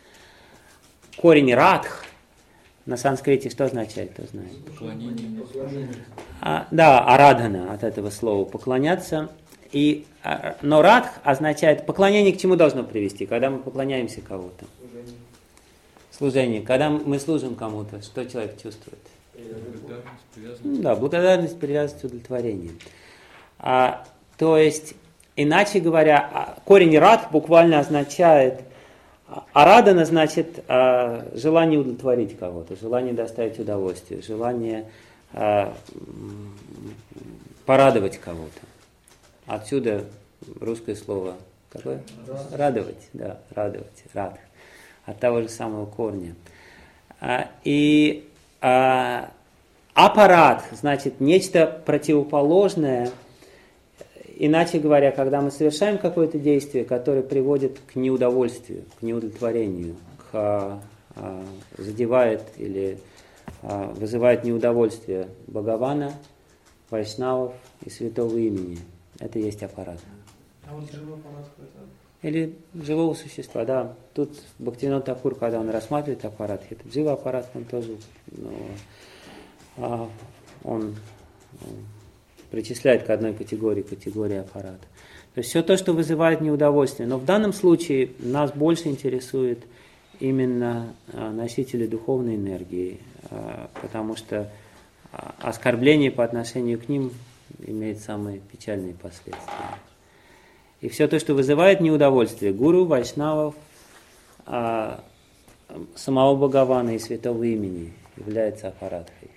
Корень радх на санскрите что означает, кто знает? Поклонение. А, да, арадхана от этого слова, поклоняться. И, а, но радх означает, поклонение к чему должно привести, когда мы поклоняемся кого-то? Служение. Служение. Когда мы служим кому-то, что человек чувствует? Благодарность, привязанность. Да, благодарность, привязанность, удовлетворение. А, то есть, иначе говоря, корень рад буквально означает, арадана значит а, желание удовлетворить кого-то, желание доставить удовольствие, желание а, порадовать кого-то. Отсюда русское слово какое? Радовать, да, радовать, рад. От того же самого корня. А, и а, аппарат значит нечто противоположное. Иначе говоря, когда мы совершаем какое-то действие, которое приводит к неудовольствию, к неудовлетворению, к, а, а, задевает или а, вызывает неудовольствие Бхагавана, Вайшнавов и святого имени, это есть аппарат. А вот живой аппарат это? Или живого существа, да. Тут Бхактивинода Тхакур, когда он рассматривает аппарат, этот живой аппарат, он тоже, ну, а, он, он причисляет к одной категории, категории аппарата. То есть все то, что вызывает неудовольствие. Но в данном случае нас больше интересует именно а, носители духовной энергии, а, потому что а, оскорбление по отношению к ним имеет самые печальные последствия. И все то, что вызывает неудовольствие гуру, вайшнавов, а, самого Бхагавана и святого имени, является аппаратхой,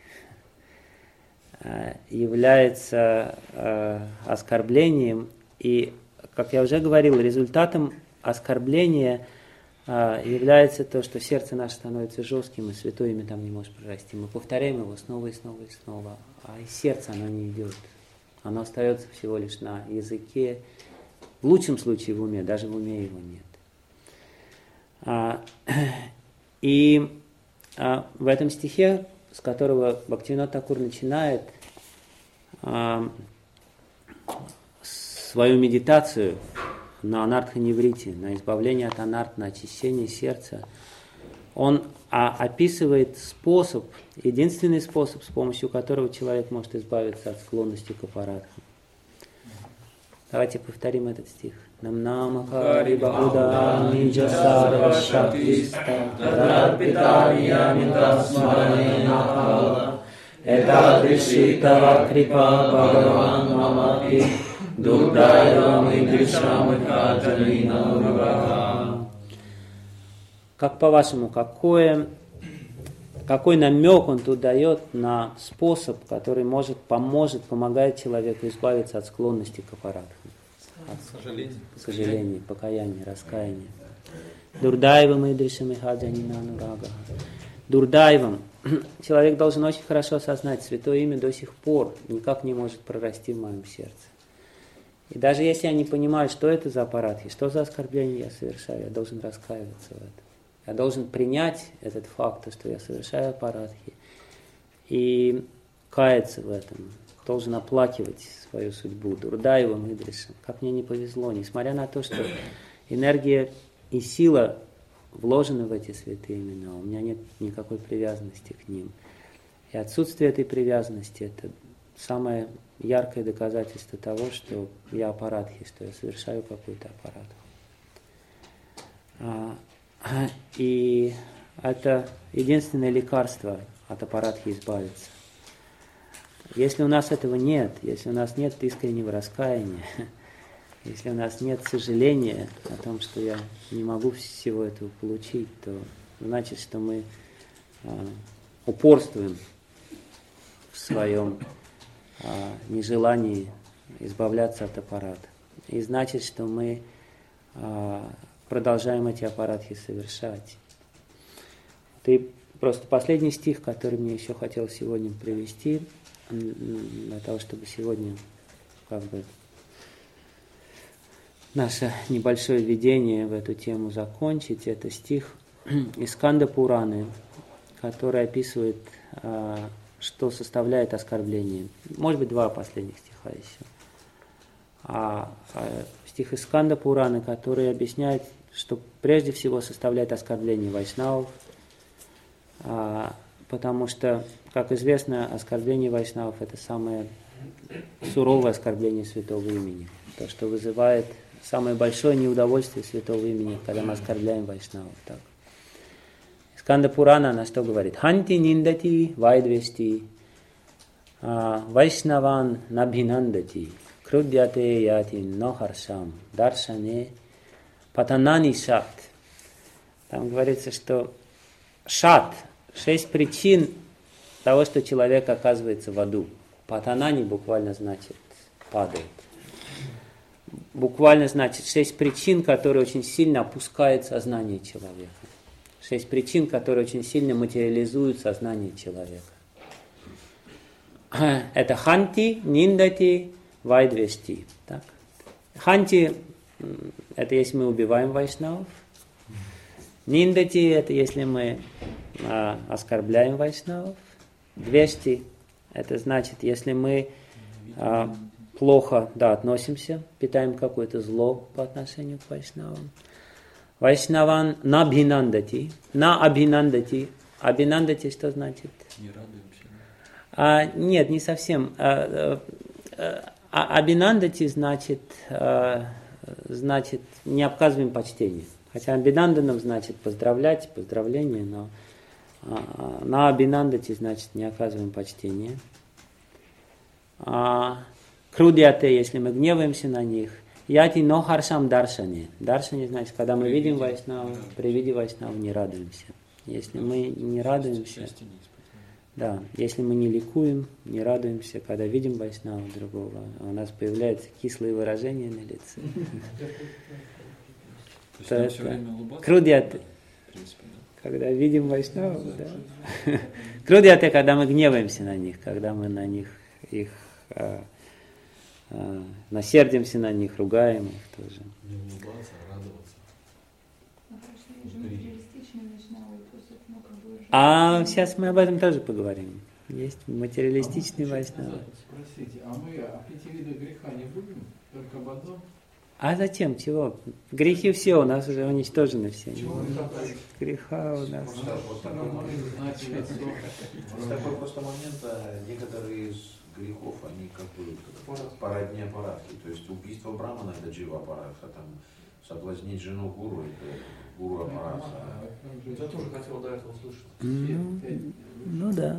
а, является а, оскорблением. И, как я уже говорил, результатом оскорбления а, является то, что сердце наше становится жестким, и святое имя там не может прорасти. Мы повторяем его снова и снова и снова, а из сердца оно не идет. Оно остается всего лишь на языке. В лучшем случае в уме, даже в уме его нет. А, и а, в этом стихе, с которого Бхактивинода Тхакур начинает а, свою медитацию на анартха-неврити, на избавление от анарт, на очищение сердца, он а, описывает способ, единственный способ, с помощью которого человек может избавиться от склонности к аппарату. Давайте повторим этот стих. Нам намахари бахуда ниджа сарва шактиста тадпитарья митасмаране нахала это пришитава крипа бхагаван мамапи дурдайвам и дришам и хаджанина урваха. Как по-вашему, какое, какой намек он тут дает на способ, который может, поможет, помогает человеку избавиться от склонности к аппарату? Сожаление. Сожаление, покаяние, раскаяние. Дурдайвам и дришам и хаджанина урваха. Дурдайвам. Человек должен очень хорошо осознать, святое имя до сих пор никак не может прорасти в моем сердце. И даже если я не понимаю, что это за аппарат, и что за оскорбление я совершаю, я должен раскаиваться в этом. Я должен принять этот факт, что я совершаю аппаратхи, и каяться в этом. Должен оплакивать свою судьбу. Дурдайвам и дришам. Как мне не повезло, несмотря на то, что энергия и сила вложены в эти святые имена, у меня нет никакой привязанности к ним. И отсутствие этой привязанности – это самое яркое доказательство того, что я аппаратхи, что я совершаю какой-то аппарат. И это единственное лекарство от аппаратхи избавиться. Если у нас этого нет, если у нас нет искреннего раскаяния, если у нас нет сожаления о том, что я не могу всего этого получить, то значит, что мы а, упорствуем в своем а, нежелании избавляться от аппарата. И значит, что мы а, продолжаем эти аппаратхи совершать. И просто последний стих, который мне еще хотел сегодня привести, для того, чтобы сегодня как бы наше небольшое введение в эту тему закончить, это стих из Сканда Пураны, который описывает, что составляет оскорбление. Может быть, два последних стиха еще. А, а стих из Сканда Пураны, который объясняет, что прежде всего составляет оскорбление вайшнавов, а, потому что, как известно, оскорбление вайшнавов – это самое суровое оскорбление святого имени, то, что вызывает самое большое неудовольствие святого имени, когда мы оскорбляем вайшнавов. Так. Сканда Пурана на что говорит? Ханти ниндати вайдвести вайшнаван набхинандати крудьяте яти нохаршам даршане патанани шат. Там говорится, что шат, шесть причин того, что человек оказывается в аду. Патанани буквально значит падает. Буквально значит шесть причин, которые очень сильно опускают сознание человека. Шесть причин, которые очень сильно материализуют сознание человека. Это ханти, ниндати, вайдвести. Так. Ханти – это если мы убиваем вайшнавов. Ниндати – это если мы а, оскорбляем вайшнавов. Двешти – это значит, если мы а, плохо да, относимся, питаем какое-то зло по отношению к вайшнавам. Вайшнаван набхинандати. На абхинандати. Абхинандати что значит? Не радуемся. А, нет, не совсем. А, а, а, абхинандати значит, а, значит не оказываем почтения. Хотя абхинанданам значит поздравлять, поздравление, но а, на абхинандати значит не оказываем почтения. А, крудьяте, если мы гневаемся на них. Яти но харшам даршане. Даршане значит, когда мы видим вайшнаву, при виде вайшнаву не радуемся. Если мы не радуемся, да, если мы не ликуем, не радуемся, когда видим вайшнаву другого, у нас появляются кислые выражения на лице. То есть все время улыбаться? Крудьяте. Когда видим вайшнаву, да. Крудьяте, когда мы гневаемся на них, когда мы на них их насердимся на них, ругаем их тоже. Не улыбаться, а радоваться. А сейчас мы об этом тоже поговорим. Есть материалистичный вайшнава. Спросите, а мы о пяти видах греха не будем? Только об одном? А зачем? Чего? Грехи все у нас уже уничтожены все. Греха у нас. Такой просто момент, некоторые из грехов, они как бы парадные аппаратки. То есть убийство Брамана это джива аппаратха, там соблазнить жену гуру это гуру аппаратха. Я тоже хотел до этого услышать. Ну, ну да.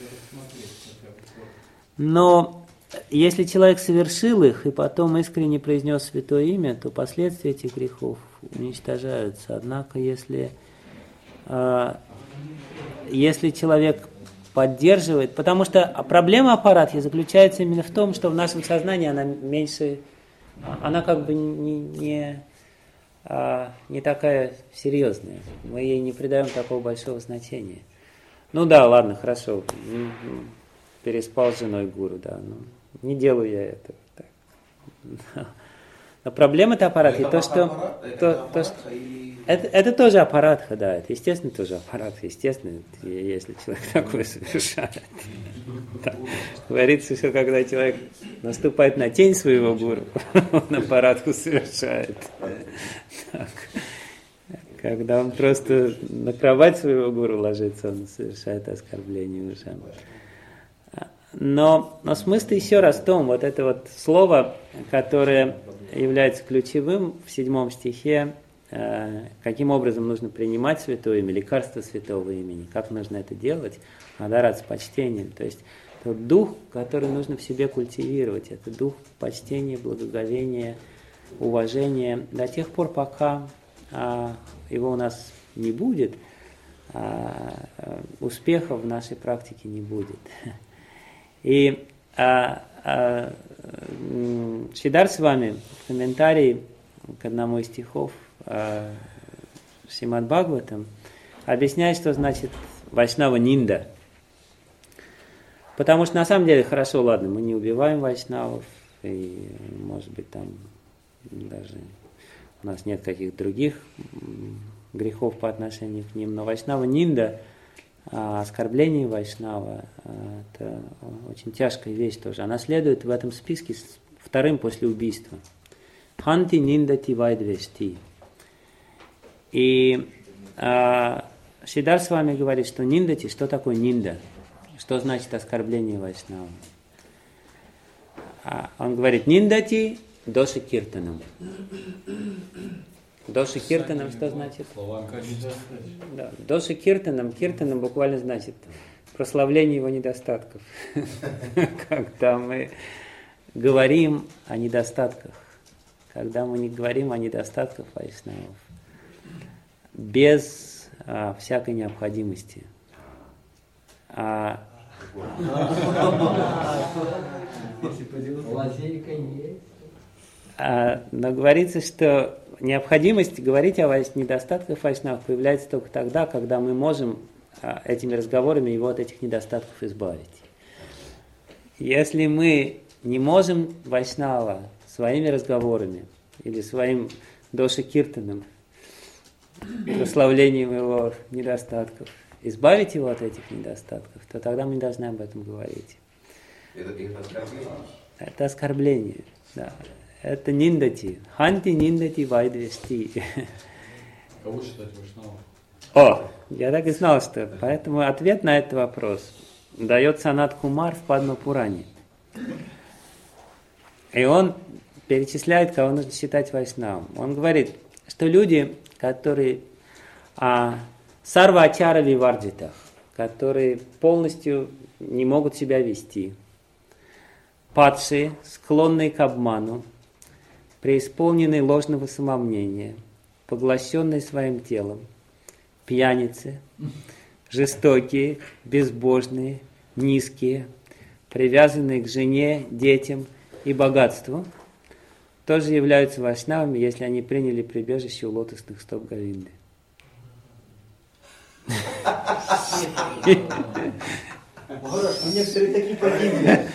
Но если человек совершил их и потом искренне произнес святое имя, то последствия этих грехов уничтожаются. Однако если, э, если человек поддерживает, потому что проблема аппаратхи заключается именно в том, что в нашем сознании она меньше, она как бы не, не, не такая серьезная. Мы ей не придаем такого большого значения. Ну да, ладно, хорошо, переспал с женой гуру, да, ну, не делаю я этого. Так. Но проблема-то аппаратхи, то, что... Аппарат, это, то, аппарат, то, что и... Это, это тоже аппаратха, да, это естественно тоже аппарат, естественно, если человек такое совершает. Да. Говорится, что когда человек наступает на тень своего гуру, он аппаратху совершает. Так. Когда он просто на кровать своего гуру ложится, он совершает оскорбление уже. Но, но смысл еще раз в том, вот это вот слово, которое является ключевым в седьмом стихе, каким образом нужно принимать святое имя, лекарство святого имени, как нужно это делать, адарат с почтением. То есть тот дух, который нужно в себе культивировать, это дух почтения, благоговения, уважения. До тех пор, пока а, его у нас не будет, а, успеха в нашей практике не будет. И а, а, Шридар с вами в комментарии к одному из стихов а, Шримад Бхагаватам объясняет, что значит Вайшнава Нинда. Потому что на самом деле хорошо, ладно, мы не убиваем вайшнавов, и может быть там даже у нас нет каких-то других грехов по отношению к ним, но Вайшнава Нинда, оскорбление Вайшнава, это очень тяжкая вещь тоже. Она следует в этом списке вторым после убийства. Ханти ниндати вайдвешти. И а, Шридар с вами говорит, что ниндати, что такое нинда? Что значит оскорбление Вайшнава? А он говорит, ниндати доши киртанам. Доши киртанам что значит? Да, доши киртанам, киртанам буквально значит прославление его недостатков. Когда мы говорим о недостатках, когда мы не говорим о недостатках вайшнавов, без а, всякой необходимости. А, а, но говорится, что необходимость говорить о недостатках вайшнавов появляется только тогда, когда мы можем а, этими разговорами его от этих недостатков избавить. Если мы не можем вайшнава своими разговорами или своим доши-киртаном, прославлением его недостатков, избавить его от этих недостатков, то тогда мы не должны об этом говорить. Это, это оскорбление? Это оскорбление, да. Это ниндати. Ханти ниндати вайдвешти. Кого считать вайшнавом? О, я так и знал, что. Поэтому ответ на этот вопрос дает Санат Кумар в Падма Пуране. И он перечисляет, кого нужно считать вайшнавом. Он говорит, что люди, которые а, сарва ачара виварджитах, которые полностью не могут себя вести, падшие, склонные к обману, преисполненные ложного самомнения, поглощенные своим телом, пьяницы, жестокие, безбожные, низкие, привязанные к жене, детям и богатству, тоже являются вайшнавами, если они приняли прибежище у лотосных стоп Говинды. Хорошо, некоторые такие погибли.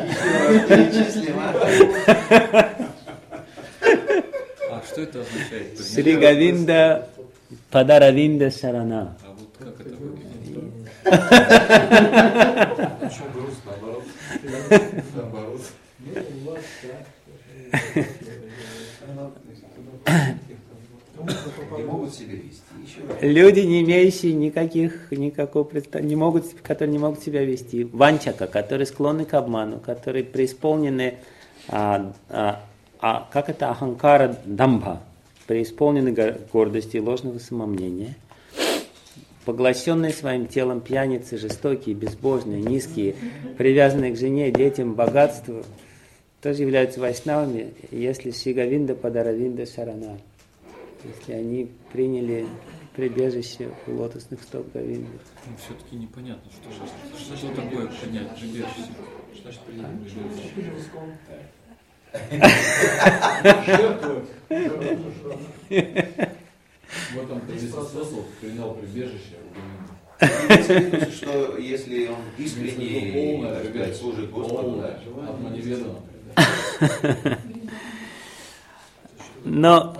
А что это означает? Шри Говинда Падаравинда Шарана. А вот как это выглядит? Почему грустно, наоборот? Наоборот. Не могут себя вести. Люди, не имеющие никаких, никакого представления, не могут, которые не могут себя вести. Ванчака, которые склонны к обману, которые преисполнены, а, а, а, как это, аханкара дамбха, преисполнены гордости и ложного самомнения, поглощенные своим телом пьяницы, жестокие, безбожные, низкие, привязанные к жене, детям, богатству, тоже являются вайшнавами, если Шри Говинда Падаравинда Шарана, если они приняли прибежище у лотосных стоп Говинды. Ну, все-таки непонятно, что, что, что такое понять прибежище. Что значит принять прибежище? В этом есть смысл, принял прибежище у Говинды. Что если он искренне полное, служит Господу, атманиведана. Но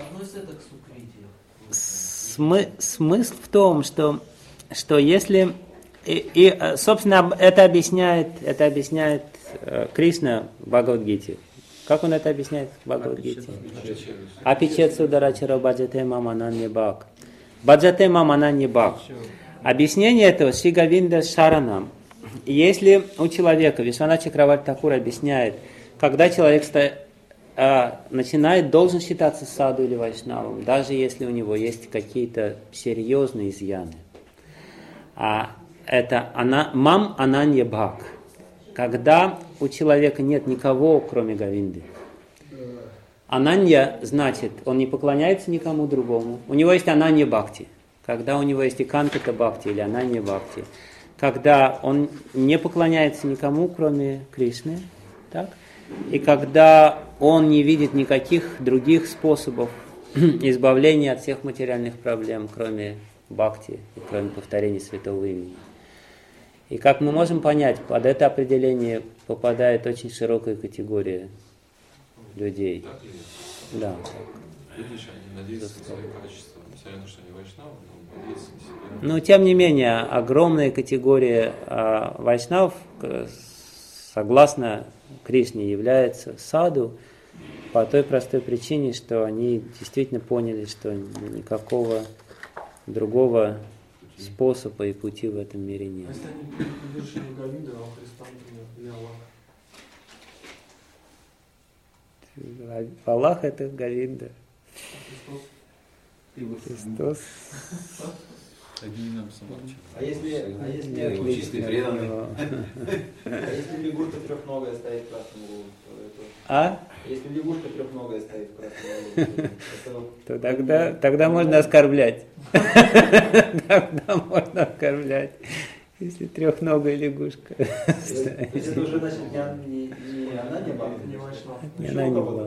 смы, смысл в том, что, что если и, и, собственно, это объясняет, это объясняет э, Кришна в Бхагавад-гите. Как он это объясняет в Бхагавад-гите? Апичет сударачара баджате мамананья бхак. Баджате мамананья бхак. Объяснение этого Шри Говинда Шаранам. Если у человека, Вишванат Чакраварти Такур объясняет, когда человек ста, а, начинает, должен считаться саду или вайшнавом, даже если у него есть какие-то серьезные изъяны. А это ана, мам ананья бхак. Когда у человека нет никого, кроме Говинды. Ананья значит, он не поклоняется никому другому. У него есть ананья бхакти. Когда у него есть икантата бхакти или ананья бхакти. Когда он не поклоняется никому, кроме Кришны. Так? И когда он не видит никаких других способов избавления от всех материальных проблем, кроме бхакти и кроме повторения святого имени. И как мы можем понять, под это определение попадает очень широкая категория людей. Так ли? Да. Видишь, они надеются на свои качества, несмотря на то, что они вайшнавы, но надеются на себя. Но тем не менее, огромная категория а, вайшнав, согласно Кришне, является саду по той простой причине, что они действительно поняли, что никакого другого способа и пути в этом мире нет. А если они привержены Говинда, а Христа, например, или Аллах? Аллах это Говинда. Христос. Христос. А если, а если, его чистый преданный. А если лягушка трехногая стоит в красном углу, то это... А? Если лягушка трехногая стоит в красном углу, то тогда, тогда можно оскорблять. Тогда можно оскорблять. Если трехногая лягушка. Это уже значит не она не баба, не вайшнав. Не она не баба.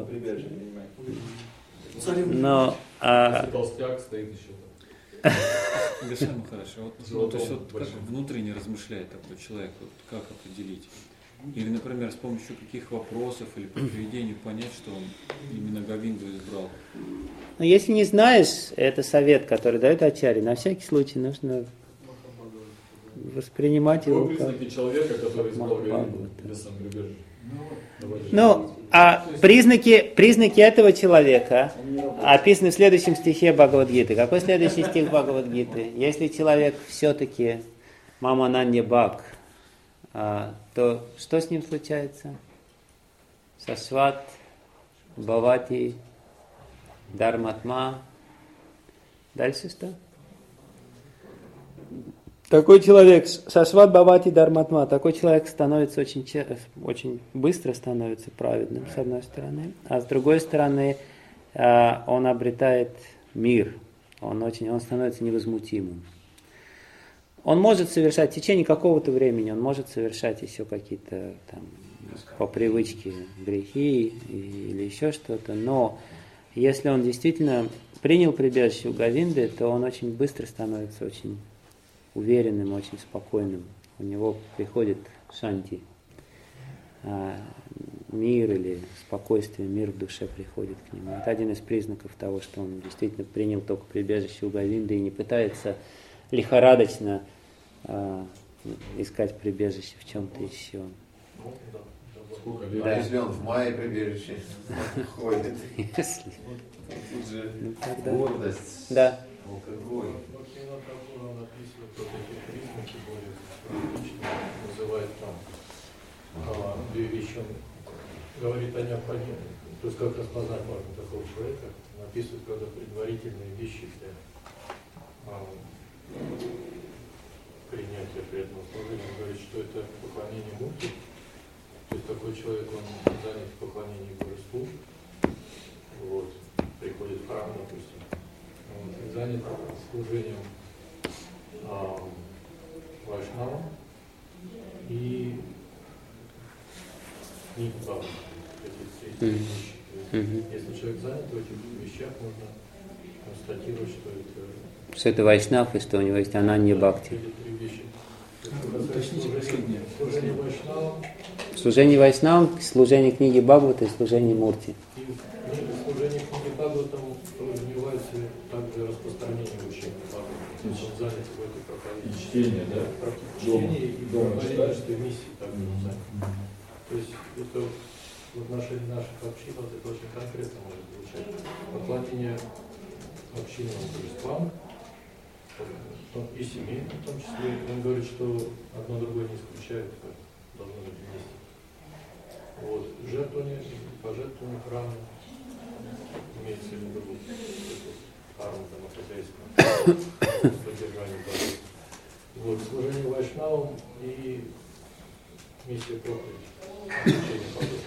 Но Но а... толстяк стоит еще. Гошан хорошо. Вот, ну, то есть вот как внутренне размышляет такой человек, вот как определить? Или, например, с помощью каких вопросов или по поведению понять, что он именно Говинду избрал? Но если не знаешь, это совет, который дает Ачарья, на всякий случай нужно воспринимать его как... признаки человека, который избрал Говинду для самоприбежища. Ну, а признаки, признаки этого человека описаны в следующем стихе Бхагавад-гиты. Какой следующий стих Бхагавад-гиты? Если человек все-таки мамананья бхак, то что с ним случается? Сашват, Бхавати, Дарматма. Дальше что? Такой человек, Сашват Бхавати Дарматма, такой человек становится очень, очень быстро становится праведным, с одной стороны, а с другой стороны он обретает мир, он, очень, он становится невозмутимым. Он может совершать в течение какого-то времени, он может совершать еще какие-то там по привычке грехи или еще что-то, но если он действительно принял прибежище у Говинды, то он очень быстро становится очень уверенным, очень спокойным. У него приходит шанти, мир или спокойствие, мир в душе приходит к нему. Это один из признаков того, что он действительно принял только прибежище у Говинды и не пытается лихорадочно а, искать прибежище в чем-то еще. А если он в мае прибежище ходит? Если. Тут же ну, тогда... гордость, да. алкоголь. Он описывает вот эти признаки более лично, называет там а, две вещи. Он говорит о необходимости. То есть как распознать можно такого человека, он описывает когда предварительные вещи для а, принятия преданного служения. Он говорит, что это поклонение мукти. То есть такой человек, он занят в поклонении божеству. Вот, приходит в храм, допустим. Он занят служением а, вайшнавам и нидбхавам. Mm-hmm. Если человек занят в этих вещах, можно констатировать, что это... Что это вайшнав и что у него есть ананья бхакти. Уточните последнее. Служение вайшнавам. Служение вайшнавам, служение книги Бхагавата и служение Мурти. И служение книги Бхагаватам подразумевается также распространение учения Бхагавата. То есть он занят в этой проповеди. И чтение, да? Чтение и проповедничество миссии также он занят. То есть это в отношении наших общин вот это очень конкретно может звучать. Поклонение общинным божествам и семейным в том числе. Он говорит, что одно другое не исключает, как должно быть вместе. Вот. Жертвование, пожертвование храма имеется в виду храм домохозяйственного поддержания божеств. Вот. Служение вайшнавам и миссия проповеди.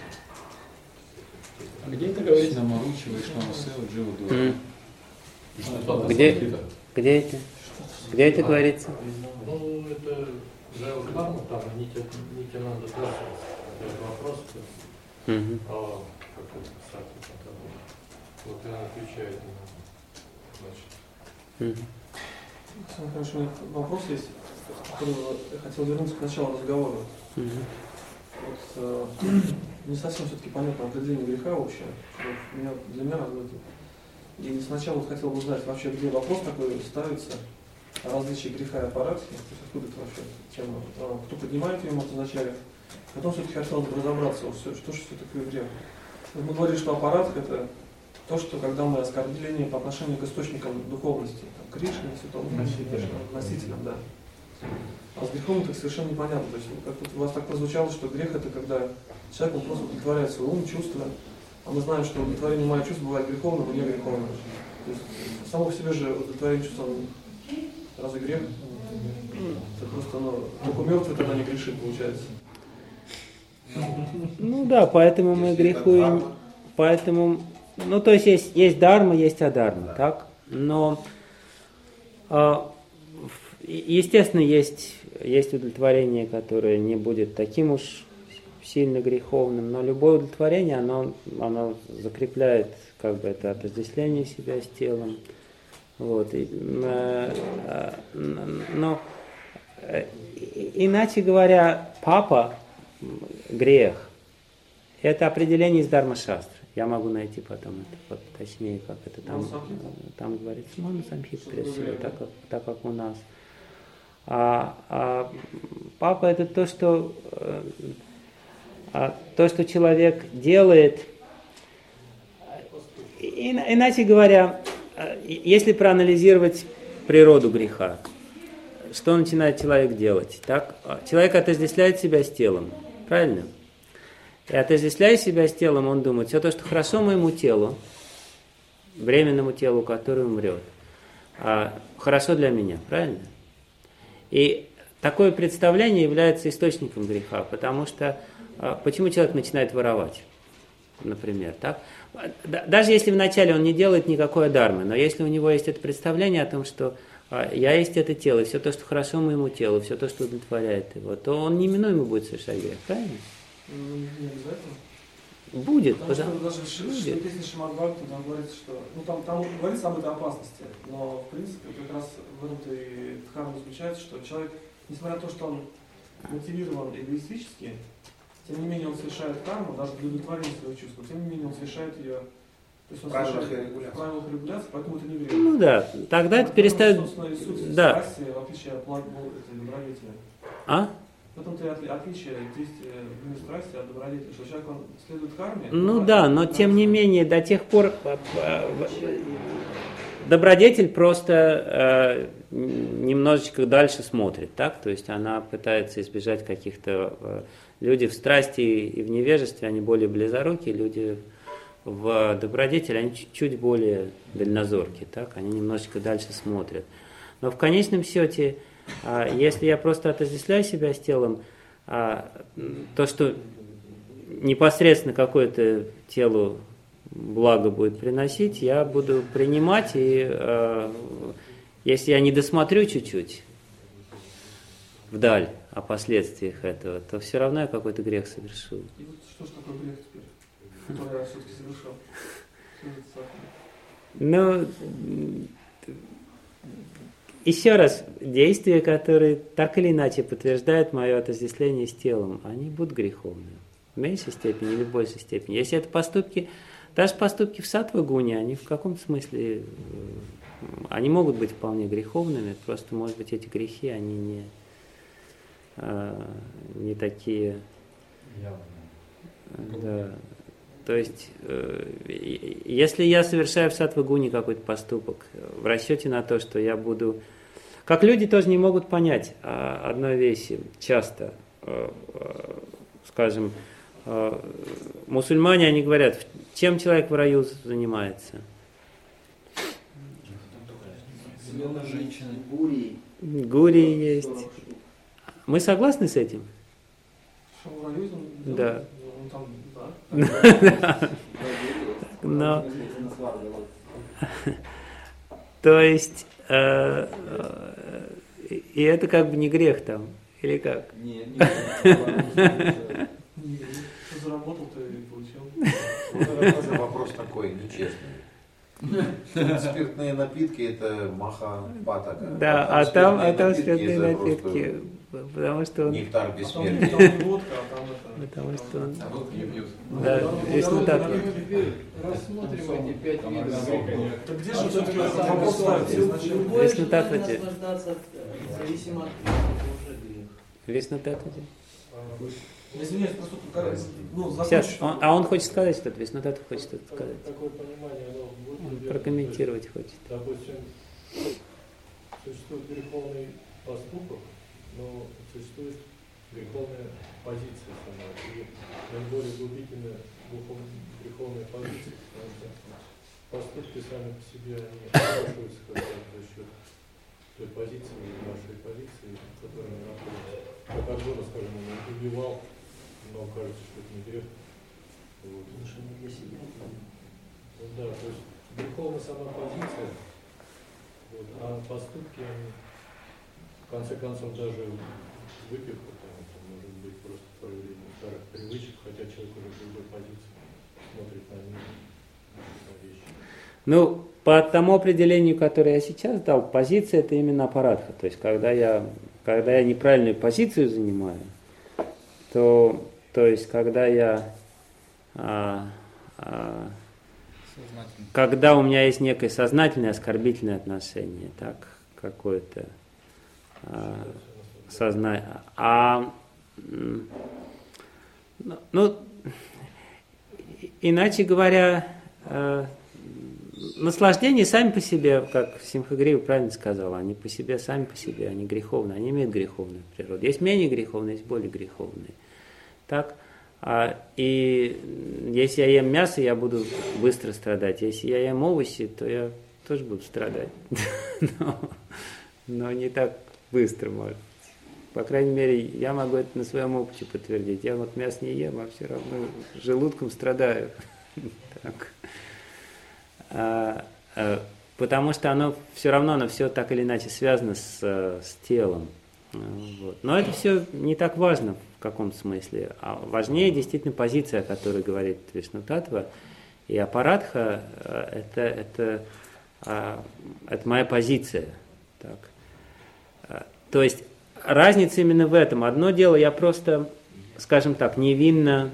Где это говорится? На Маручи, Вайшнава Сева, Джива Дура. Где, где это? Где это говорится? Ну, это Джайва Карма, там Нитянанда Даса, это вопрос, Мгм. А как это сатва такое? Вот и она отвечает на значит. Мгм. Самый хороший вопрос есть, который я хотел вернуться к началу разговора. Мгм. Вот, э, не совсем все-таки понятно определение греха вообще. Вот меня, для меня размыто. И сначала вот хотел бы узнать вообще, где вопрос такой ставится о различии греха и аппаратии. То есть откуда это вообще тема? Э, кто поднимает ее мотозачарьев? Потом все-таки хотел бы разобраться, вот, что, что же все такое грех. Вот мы говорили, что аппарат это то, что когда мы оскорбление по отношению к источникам духовности, там, Кришне, Святому Носителю, носителям, да. А с грехом это совершенно непонятно. То есть как тут у вас так прозвучало, что грех это когда человек он просто удовлетворяет свой ум, чувства. А мы знаем, что удовлетворение моих чувств бывает греховным и не греховным. То есть само по себе же удовлетворение чувств разве грех? Это просто, ну, только мертвый тогда не грешит, получается. Ну да, поэтому мы грехуем, поэтому, ну то есть есть, есть дарма, есть адарма, так? Но, э, естественно, есть, есть удовлетворение, которое не будет таким уж сильно греховным, но любое удовлетворение, оно, оно закрепляет как бы это отождествление себя с телом. Вот, и, э, э, но э, иначе говоря, папа грех. Это определение из Дharma-шастры. Я могу найти потом это, вот, точнее, как это там, там говорится. Можно самхит, прежде всего, так как, так как у нас. А, а папа это то, что а, то, что человек делает. И, иначе говоря, если проанализировать природу греха, что начинает человек делать? Так? Человек отождествляет себя с телом. Правильно? И отождествляя себя с телом, он думает, все то, что хорошо моему телу, временному телу, который умрет, хорошо для меня. Правильно? И такое представление является источником греха, потому что почему человек начинает воровать, например, так? Даже если вначале он не делает никакой дармы, но если у него есть это представление о том, что я есть это тело, и все то, что хорошо моему телу, все то, что удовлетворяет его, то он неминуемо будет совершать грех, правильно? Не обязательно. Будет, потому что потому... даже в песне Шримад-Бхагаватам там говорится, что ну там, там говорится об этой опасности, но в принципе как раз в этом-то и дхарма заключается, что человек, несмотря на то, что он мотивирован эгоистически, тем не менее он совершает карму, даже для удовлетворения своих чувств, тем не менее он совершает ее. То есть он правилах регуляции. правилах регуляции, поэтому это не грех. Ну да, тогда это перестает... Собственно, и суть да. страсти, в отличие от добродетели. А? В этом-то и отличие действия страсти от добродетели, что человек он следует карме. Ну да, но тем не менее, до тех пор добродетель просто э, немножечко дальше смотрит, так? То есть она пытается избежать каких-то... Э, люди в страсти и в невежестве, они более близорукие, люди... В добродетели они чуть более дальнозоркие, так? Они немножечко дальше смотрят. Но в конечном счете, если я просто отождествляю себя с телом, то, что непосредственно какое-то телу благо будет приносить, я буду принимать, и если я не досмотрю чуть-чуть вдаль о последствиях этого, то все равно я какой-то грех совершу. И вот что же такое грех теперь? Который я все-таки совершил. Ну, еще раз, действия, которые так или иначе подтверждают мое отождествление с телом, они будут греховными. В меньшей степени или в большей степени. Если это поступки, даже поступки в саттва-гуне, они в каком-то смысле, они могут быть вполне греховными, просто, может быть, эти грехи, они не, не такие... Да. То есть, если я совершаю в саттва-гуне какой-то поступок, в расчете на то, что я буду... Как люди тоже не могут понять одной вещи часто. Скажем, мусульмане, они говорят, чем человек в раю занимается? Гурии. Гурии есть. Мы согласны с этим? Да. Но, то есть, э, э, и это как бы не грех там, или как? Нет, нет. работал-то и получил. Вот вопрос такой, нечестный. Спиртные напитки это маха патака. Да, а там, а там спиртные напитки, потому что он... Нектар бессмертия. Потому что он... А вот не пьют. Да, Вишнутатва. Рассмотрим эти пять видов. Так где же все-таки вопрос ставится? Вишнутатва. Зависимо от уже грех. Вишнутатва. Извиняюсь, просто ну, Сейчас, он, а он хочет сказать что-то, Вишнутатва хочет что-то сказать. Такое понимание, оно будет Он прокомментировать хочет. Допустим, существует греховный поступок, но существует греховная позиция сама. И наиболее глубительная греховная позиция, потому что поступки сами по себе, они обрушиваются как-то за счет той позиции, нашей позиции, в которой мы находимся. Как Арджуна, скажем, он убивал, но кажется, что это не грех. Вот. Для себя. Да, то есть греховная сама позиция, вот, а поступки, они, в конце концов, даже выпивка, там, это может быть просто проявление старых привычек, хотя человек уже в другой позиции смотрит на мир, на вещи. Ну, по тому определению, которое я сейчас дал, позиция это именно аппаратха. То есть, когда я, когда я неправильную позицию занимаю, то, то есть, когда я, а, а, когда у меня есть некое сознательное оскорбительное отношение, так, какое-то а, сознание, а, ну, иначе говоря, а, наслаждения сами по себе, как Симхагрива правильно сказал, они по себе, сами по себе, они греховные, они имеют греховную природу. Есть менее греховные, есть более греховные. Так? А, и если я ем мясо, я буду быстро страдать. Если я ем овощи, то я тоже буду страдать. но, но не так быстро, может быть. По крайней мере, я могу это на своем опыте подтвердить. Я вот мясо не ем, а все равно желудком страдаю. так. А, а, потому что оно все равно, оно все так или иначе связано с, с телом. Вот. Но это все не так важно в каком-то смысле. А важнее действительно позиция, о которой говорит Вишнутатва. И аппаратха это, это, это моя позиция. Так. То есть разница именно в этом. Одно дело, я просто, скажем так, невинно,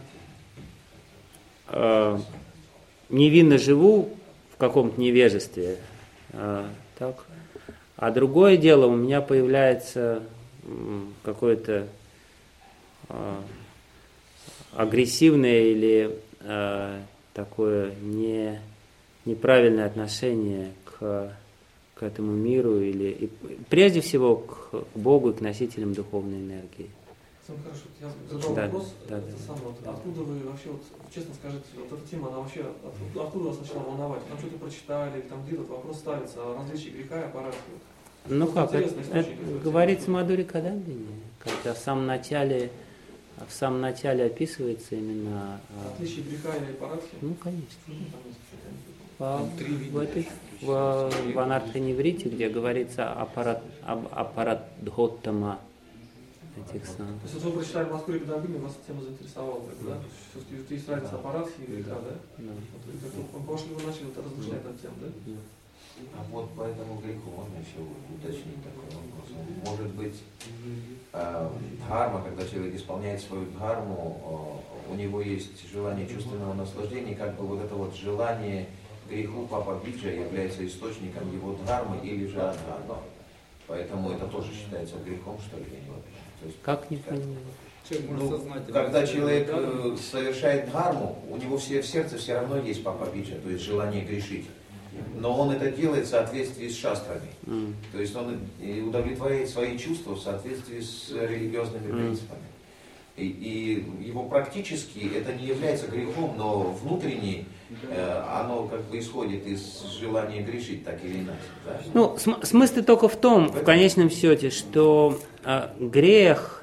невинно живу в каком-то невежестве, а, так. А другое дело, у меня появляется какое-то а, агрессивное или а, такое не, неправильное отношение к, к этому миру, или и, прежде всего к, к Богу и к носителям духовной энергии. Самое хорошо, я задал да, вопрос, да, это да. самое, вот, откуда вы вообще, вот, честно скажите, вот эта тема, она вообще, откуда, откуда вас начала волновать? Там что-то прочитали, или там где-то вопрос ставится о различии греха и аппарата? Ну как, это, это говорится в Мадхуре Кадамбине, когда в самом начале, в самом начале описывается именно... Отличие греха и аппаратхи? Ну, конечно. В, в, этой, в, в Анартха-Неврите, где говорится аппарат, об аппарат Дхоттама, этих самых. То есть, вы прочитали в Мадхуре Кадамбине, вас эта тема заинтересовала, да? То есть, есть разница аппаратхи и греха, да? Да. Вот, пошли вы начали вот размышлять над тем, да? Да. А вот по этому греху можно еще уточнить такой вопрос. Может быть, э, дхарма, когда человек исполняет свою дхарму, э, у него есть желание чувственного наслаждения, как бы вот это вот желание греху Папа Биджа является источником его дхармы или же адхармы. Поэтому это тоже считается грехом, что ли? То есть, как не понимаю? Ну, когда человек э, совершает дхарму, у него все, в сердце все равно есть Папа Биджа, то есть желание грешить. Но он это делает в соответствии с шастрами. Mm. То есть он удовлетворяет свои чувства в соответствии с религиозными mm. принципами. И, и его практически это не является грехом, но внутренне э, оно как бы исходит из желания грешить так или иначе. Да? Ну, см- смысл только в том, в конечном счете, что э, грех,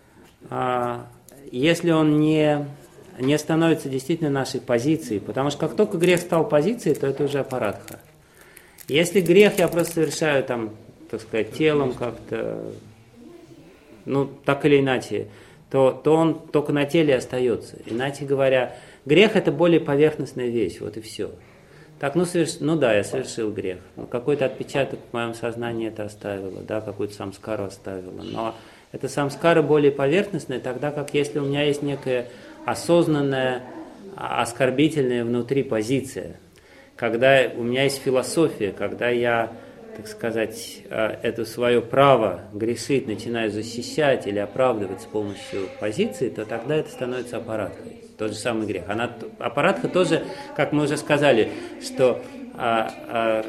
э, если он не... не становится действительно нашей позицией, потому что как только грех стал позицией, то это уже аппаратха. Если грех я просто совершаю там, так сказать, телом как-то, ну, так или иначе, то, то он только на теле остается. Иначе говоря, грех это более поверхностная вещь, вот и все. Так, ну, соверш... ну да, я совершил грех. Ну, какой-то отпечаток в моем сознании это оставило, да, какую-то самскару оставило. Но это самскара более поверхностная, тогда как если у меня есть некая осознанная, оскорбительная внутри позиция, когда у меня есть философия, когда я, так сказать, это свое право грешить начинаю защищать или оправдывать с помощью позиции, то тогда это становится аппаратхой. Тот же самый грех. Она, аппаратха тоже, как мы уже сказали, что, а, а,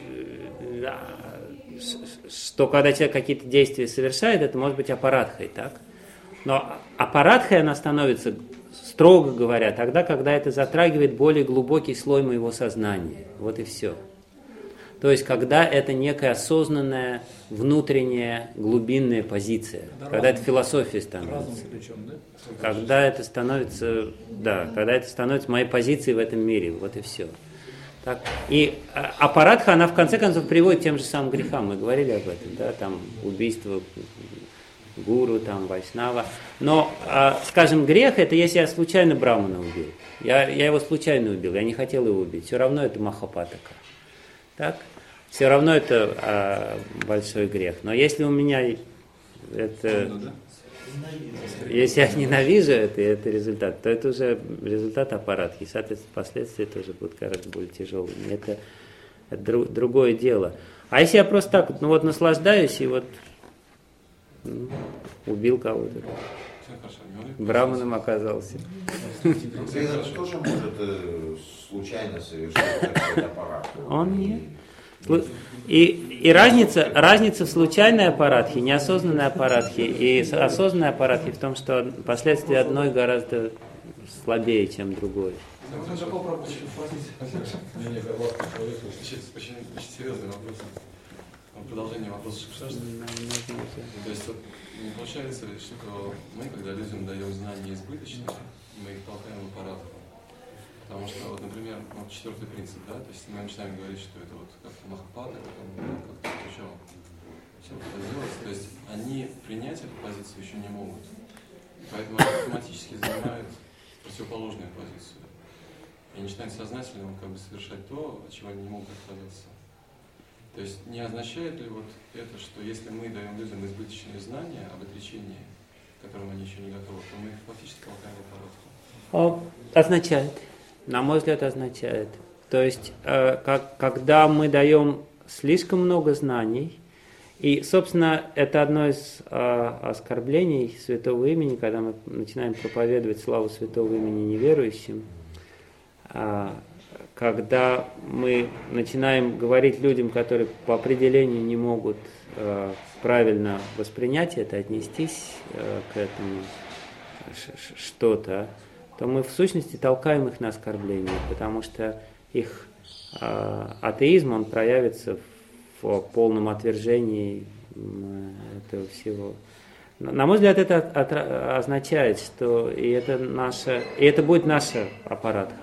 что когда человек какие-то действия совершает, это может быть аппаратхой, так? Но аппаратхой она становится, строго говоря, тогда, когда это затрагивает более глубокий слой моего сознания. Вот и все. То есть, когда это некая осознанная, внутренняя, глубинная позиция. Когда, когда это философия становится. Включен, да? Когда это становится, да, когда это становится моей позицией в этом мире. Вот и все. Так. И аппаратха, она в конце концов приводит к тем же самым грехам. Мы говорили об этом, да, там убийство гуру, там вайшнава. Но, скажем, грех это если я случайно брамана убил. Я, я его случайно убил, я не хотел его убить. Все равно это махапатака. Так? Все равно это а, большой грех. Но если у меня это, если я ненавижу это, это результат, то это уже результат аппаратки. Соответственно, последствия тоже будут гораздо более тяжелыми. Это, это друг, другое дело. А если я просто так, ну вот наслаждаюсь и вот ну, убил кого-то, браманом оказался. Тренер тоже может э, случайно совершить какой-то аппарат? Он нет. И, и разница, разница в случайной аппаратхе, неосознанной аппаратхе и осознанной аппаратхе в том, что последствия одной гораздо слабее, чем другой. Очень серьезный вопрос. Продолжение вопроса Шикшашты. То есть вот, не получается ли, что мы, когда людям даем знания избыточные, мы их толкаем в аппаратку? Потому что, вот, например, вот четвертый принцип, да, то есть мы начинаем говорить, что это вот как-то махапада, как-то еще все это делается, то есть они принять эту позицию еще не могут. Поэтому они автоматически занимают противоположную позицию. И начинают сознательно как бы совершать то, от чего они не могут отказаться. То есть не означает ли вот это, что если мы даем людям избыточные знания об отречении, к которым они еще не готовы, то мы их фактически толкаем в аппаратку? Означает. На мой взгляд, означает. То есть, э, как, когда мы даем слишком много знаний, и, собственно, это одно из э, оскорблений святого имени, когда мы начинаем проповедовать славу святого имени неверующим, э, когда мы начинаем говорить людям, которые по определению не могут э, правильно воспринять это, отнестись э, к этому что-то, то мы в сущности толкаем их на оскорбление, потому что их э, атеизм, он проявится в, в полном отвержении этого всего. На мой взгляд, это от, от, означает, что и это, наша, и это будет наша аппаратха.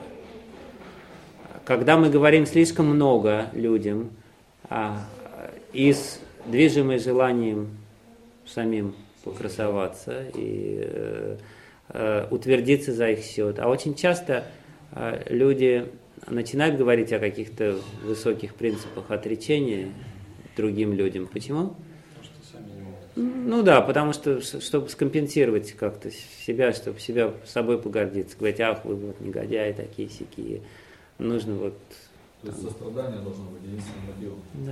Когда мы говорим слишком много людям, а, из движимой желанием самим покрасоваться и э, э, утвердиться за их счет. А очень часто э, люди начинают говорить о каких-то высоких принципах отречения другим людям. Почему? Потому что сами не могут. Ну да, потому что, чтобы скомпенсировать как-то себя, чтобы себя собой погордиться. Говорить, ах, вы вот негодяи такие-сякие. Нужно вот... То есть сострадание должно быть единственным мотивом. Да.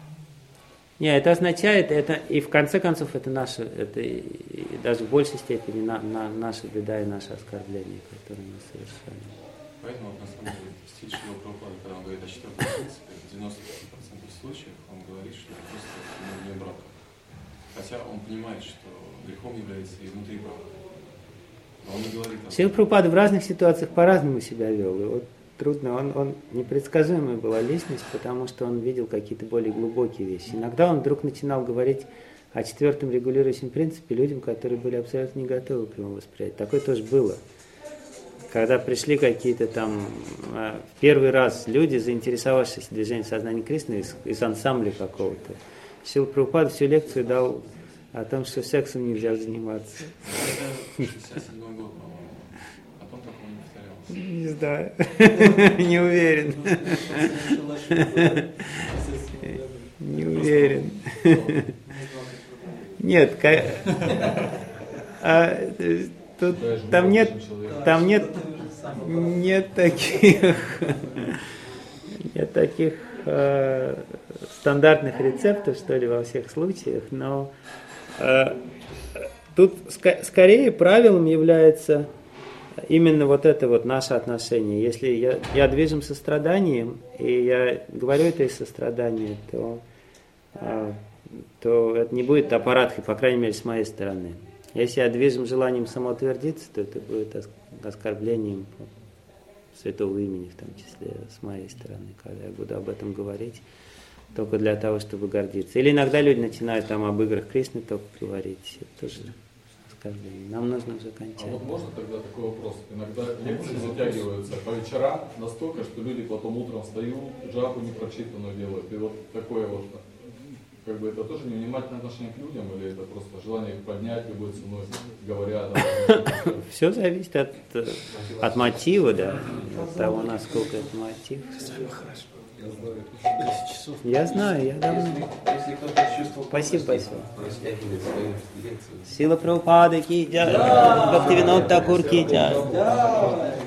Не, это означает, это и в конце концов это наше, это и, и даже в большей степени на, на, наша беда и наше оскорбление, которое мы совершаем. Поэтому, на самом деле, стиль Шрила Прабхупады, когда он говорит о четвертом принципе, в девяноста процентах случаев он говорит, что это просто не брака. Хотя он понимает, что грехом является и внутри брака. Но он не говорит о... Шрила Прабхупада в разных ситуациях по-разному себя вел. И вот трудно, он, он непредсказуемая была личность, потому что он видел какие-то более глубокие вещи. Иногда он вдруг начинал говорить о четвертом регулирующем принципе людям, которые были абсолютно не готовы к его восприятию. Такое тоже было. Когда пришли какие-то там в первый раз люди, заинтересовавшиеся движением сознания Кришны из, из ансамбля какого-то, Шрила Прабхупада всю лекцию дал о том, что сексом нельзя заниматься. шестьдесят седьмой год, по-моему. Потом такого не повторялось. Не знаю. Не уверен. Не уверен. Нет, а, тут, там нет, там нет, нет таких, нет таких э, стандартных рецептов, что ли, во всех случаях, но э, тут ск- скорее правилом является именно вот это вот наше отношение. Если я, я движим состраданием, и я говорю это из сострадания, то, э, то это не будет аппаратхой, по крайней мере, с моей стороны. Если я движим желанием самоутвердиться, то это будет оскорблением святого имени, в том числе с моей стороны, когда я буду об этом говорить, только для того, чтобы гордиться. Или иногда люди начинают там об играх Кришны только говорить. Это тоже оскорбление. Нам нужно уже кончать. А вот можно тогда такой вопрос? Иногда лекции затягиваются по вечерам настолько, что люди потом утром встают, джапу непрочитанную делают. И вот такое вот, как бы это тоже невнимательное отношение к людям, или это просто желание их поднять любой ценой, говоря, да? Все зависит от, от мотива, да, от того, насколько это мотив. Я знаю, я давно. Спасибо, спасибо. Сила Прабхупады ки джай, Бхактивинод Тхакур ки джай.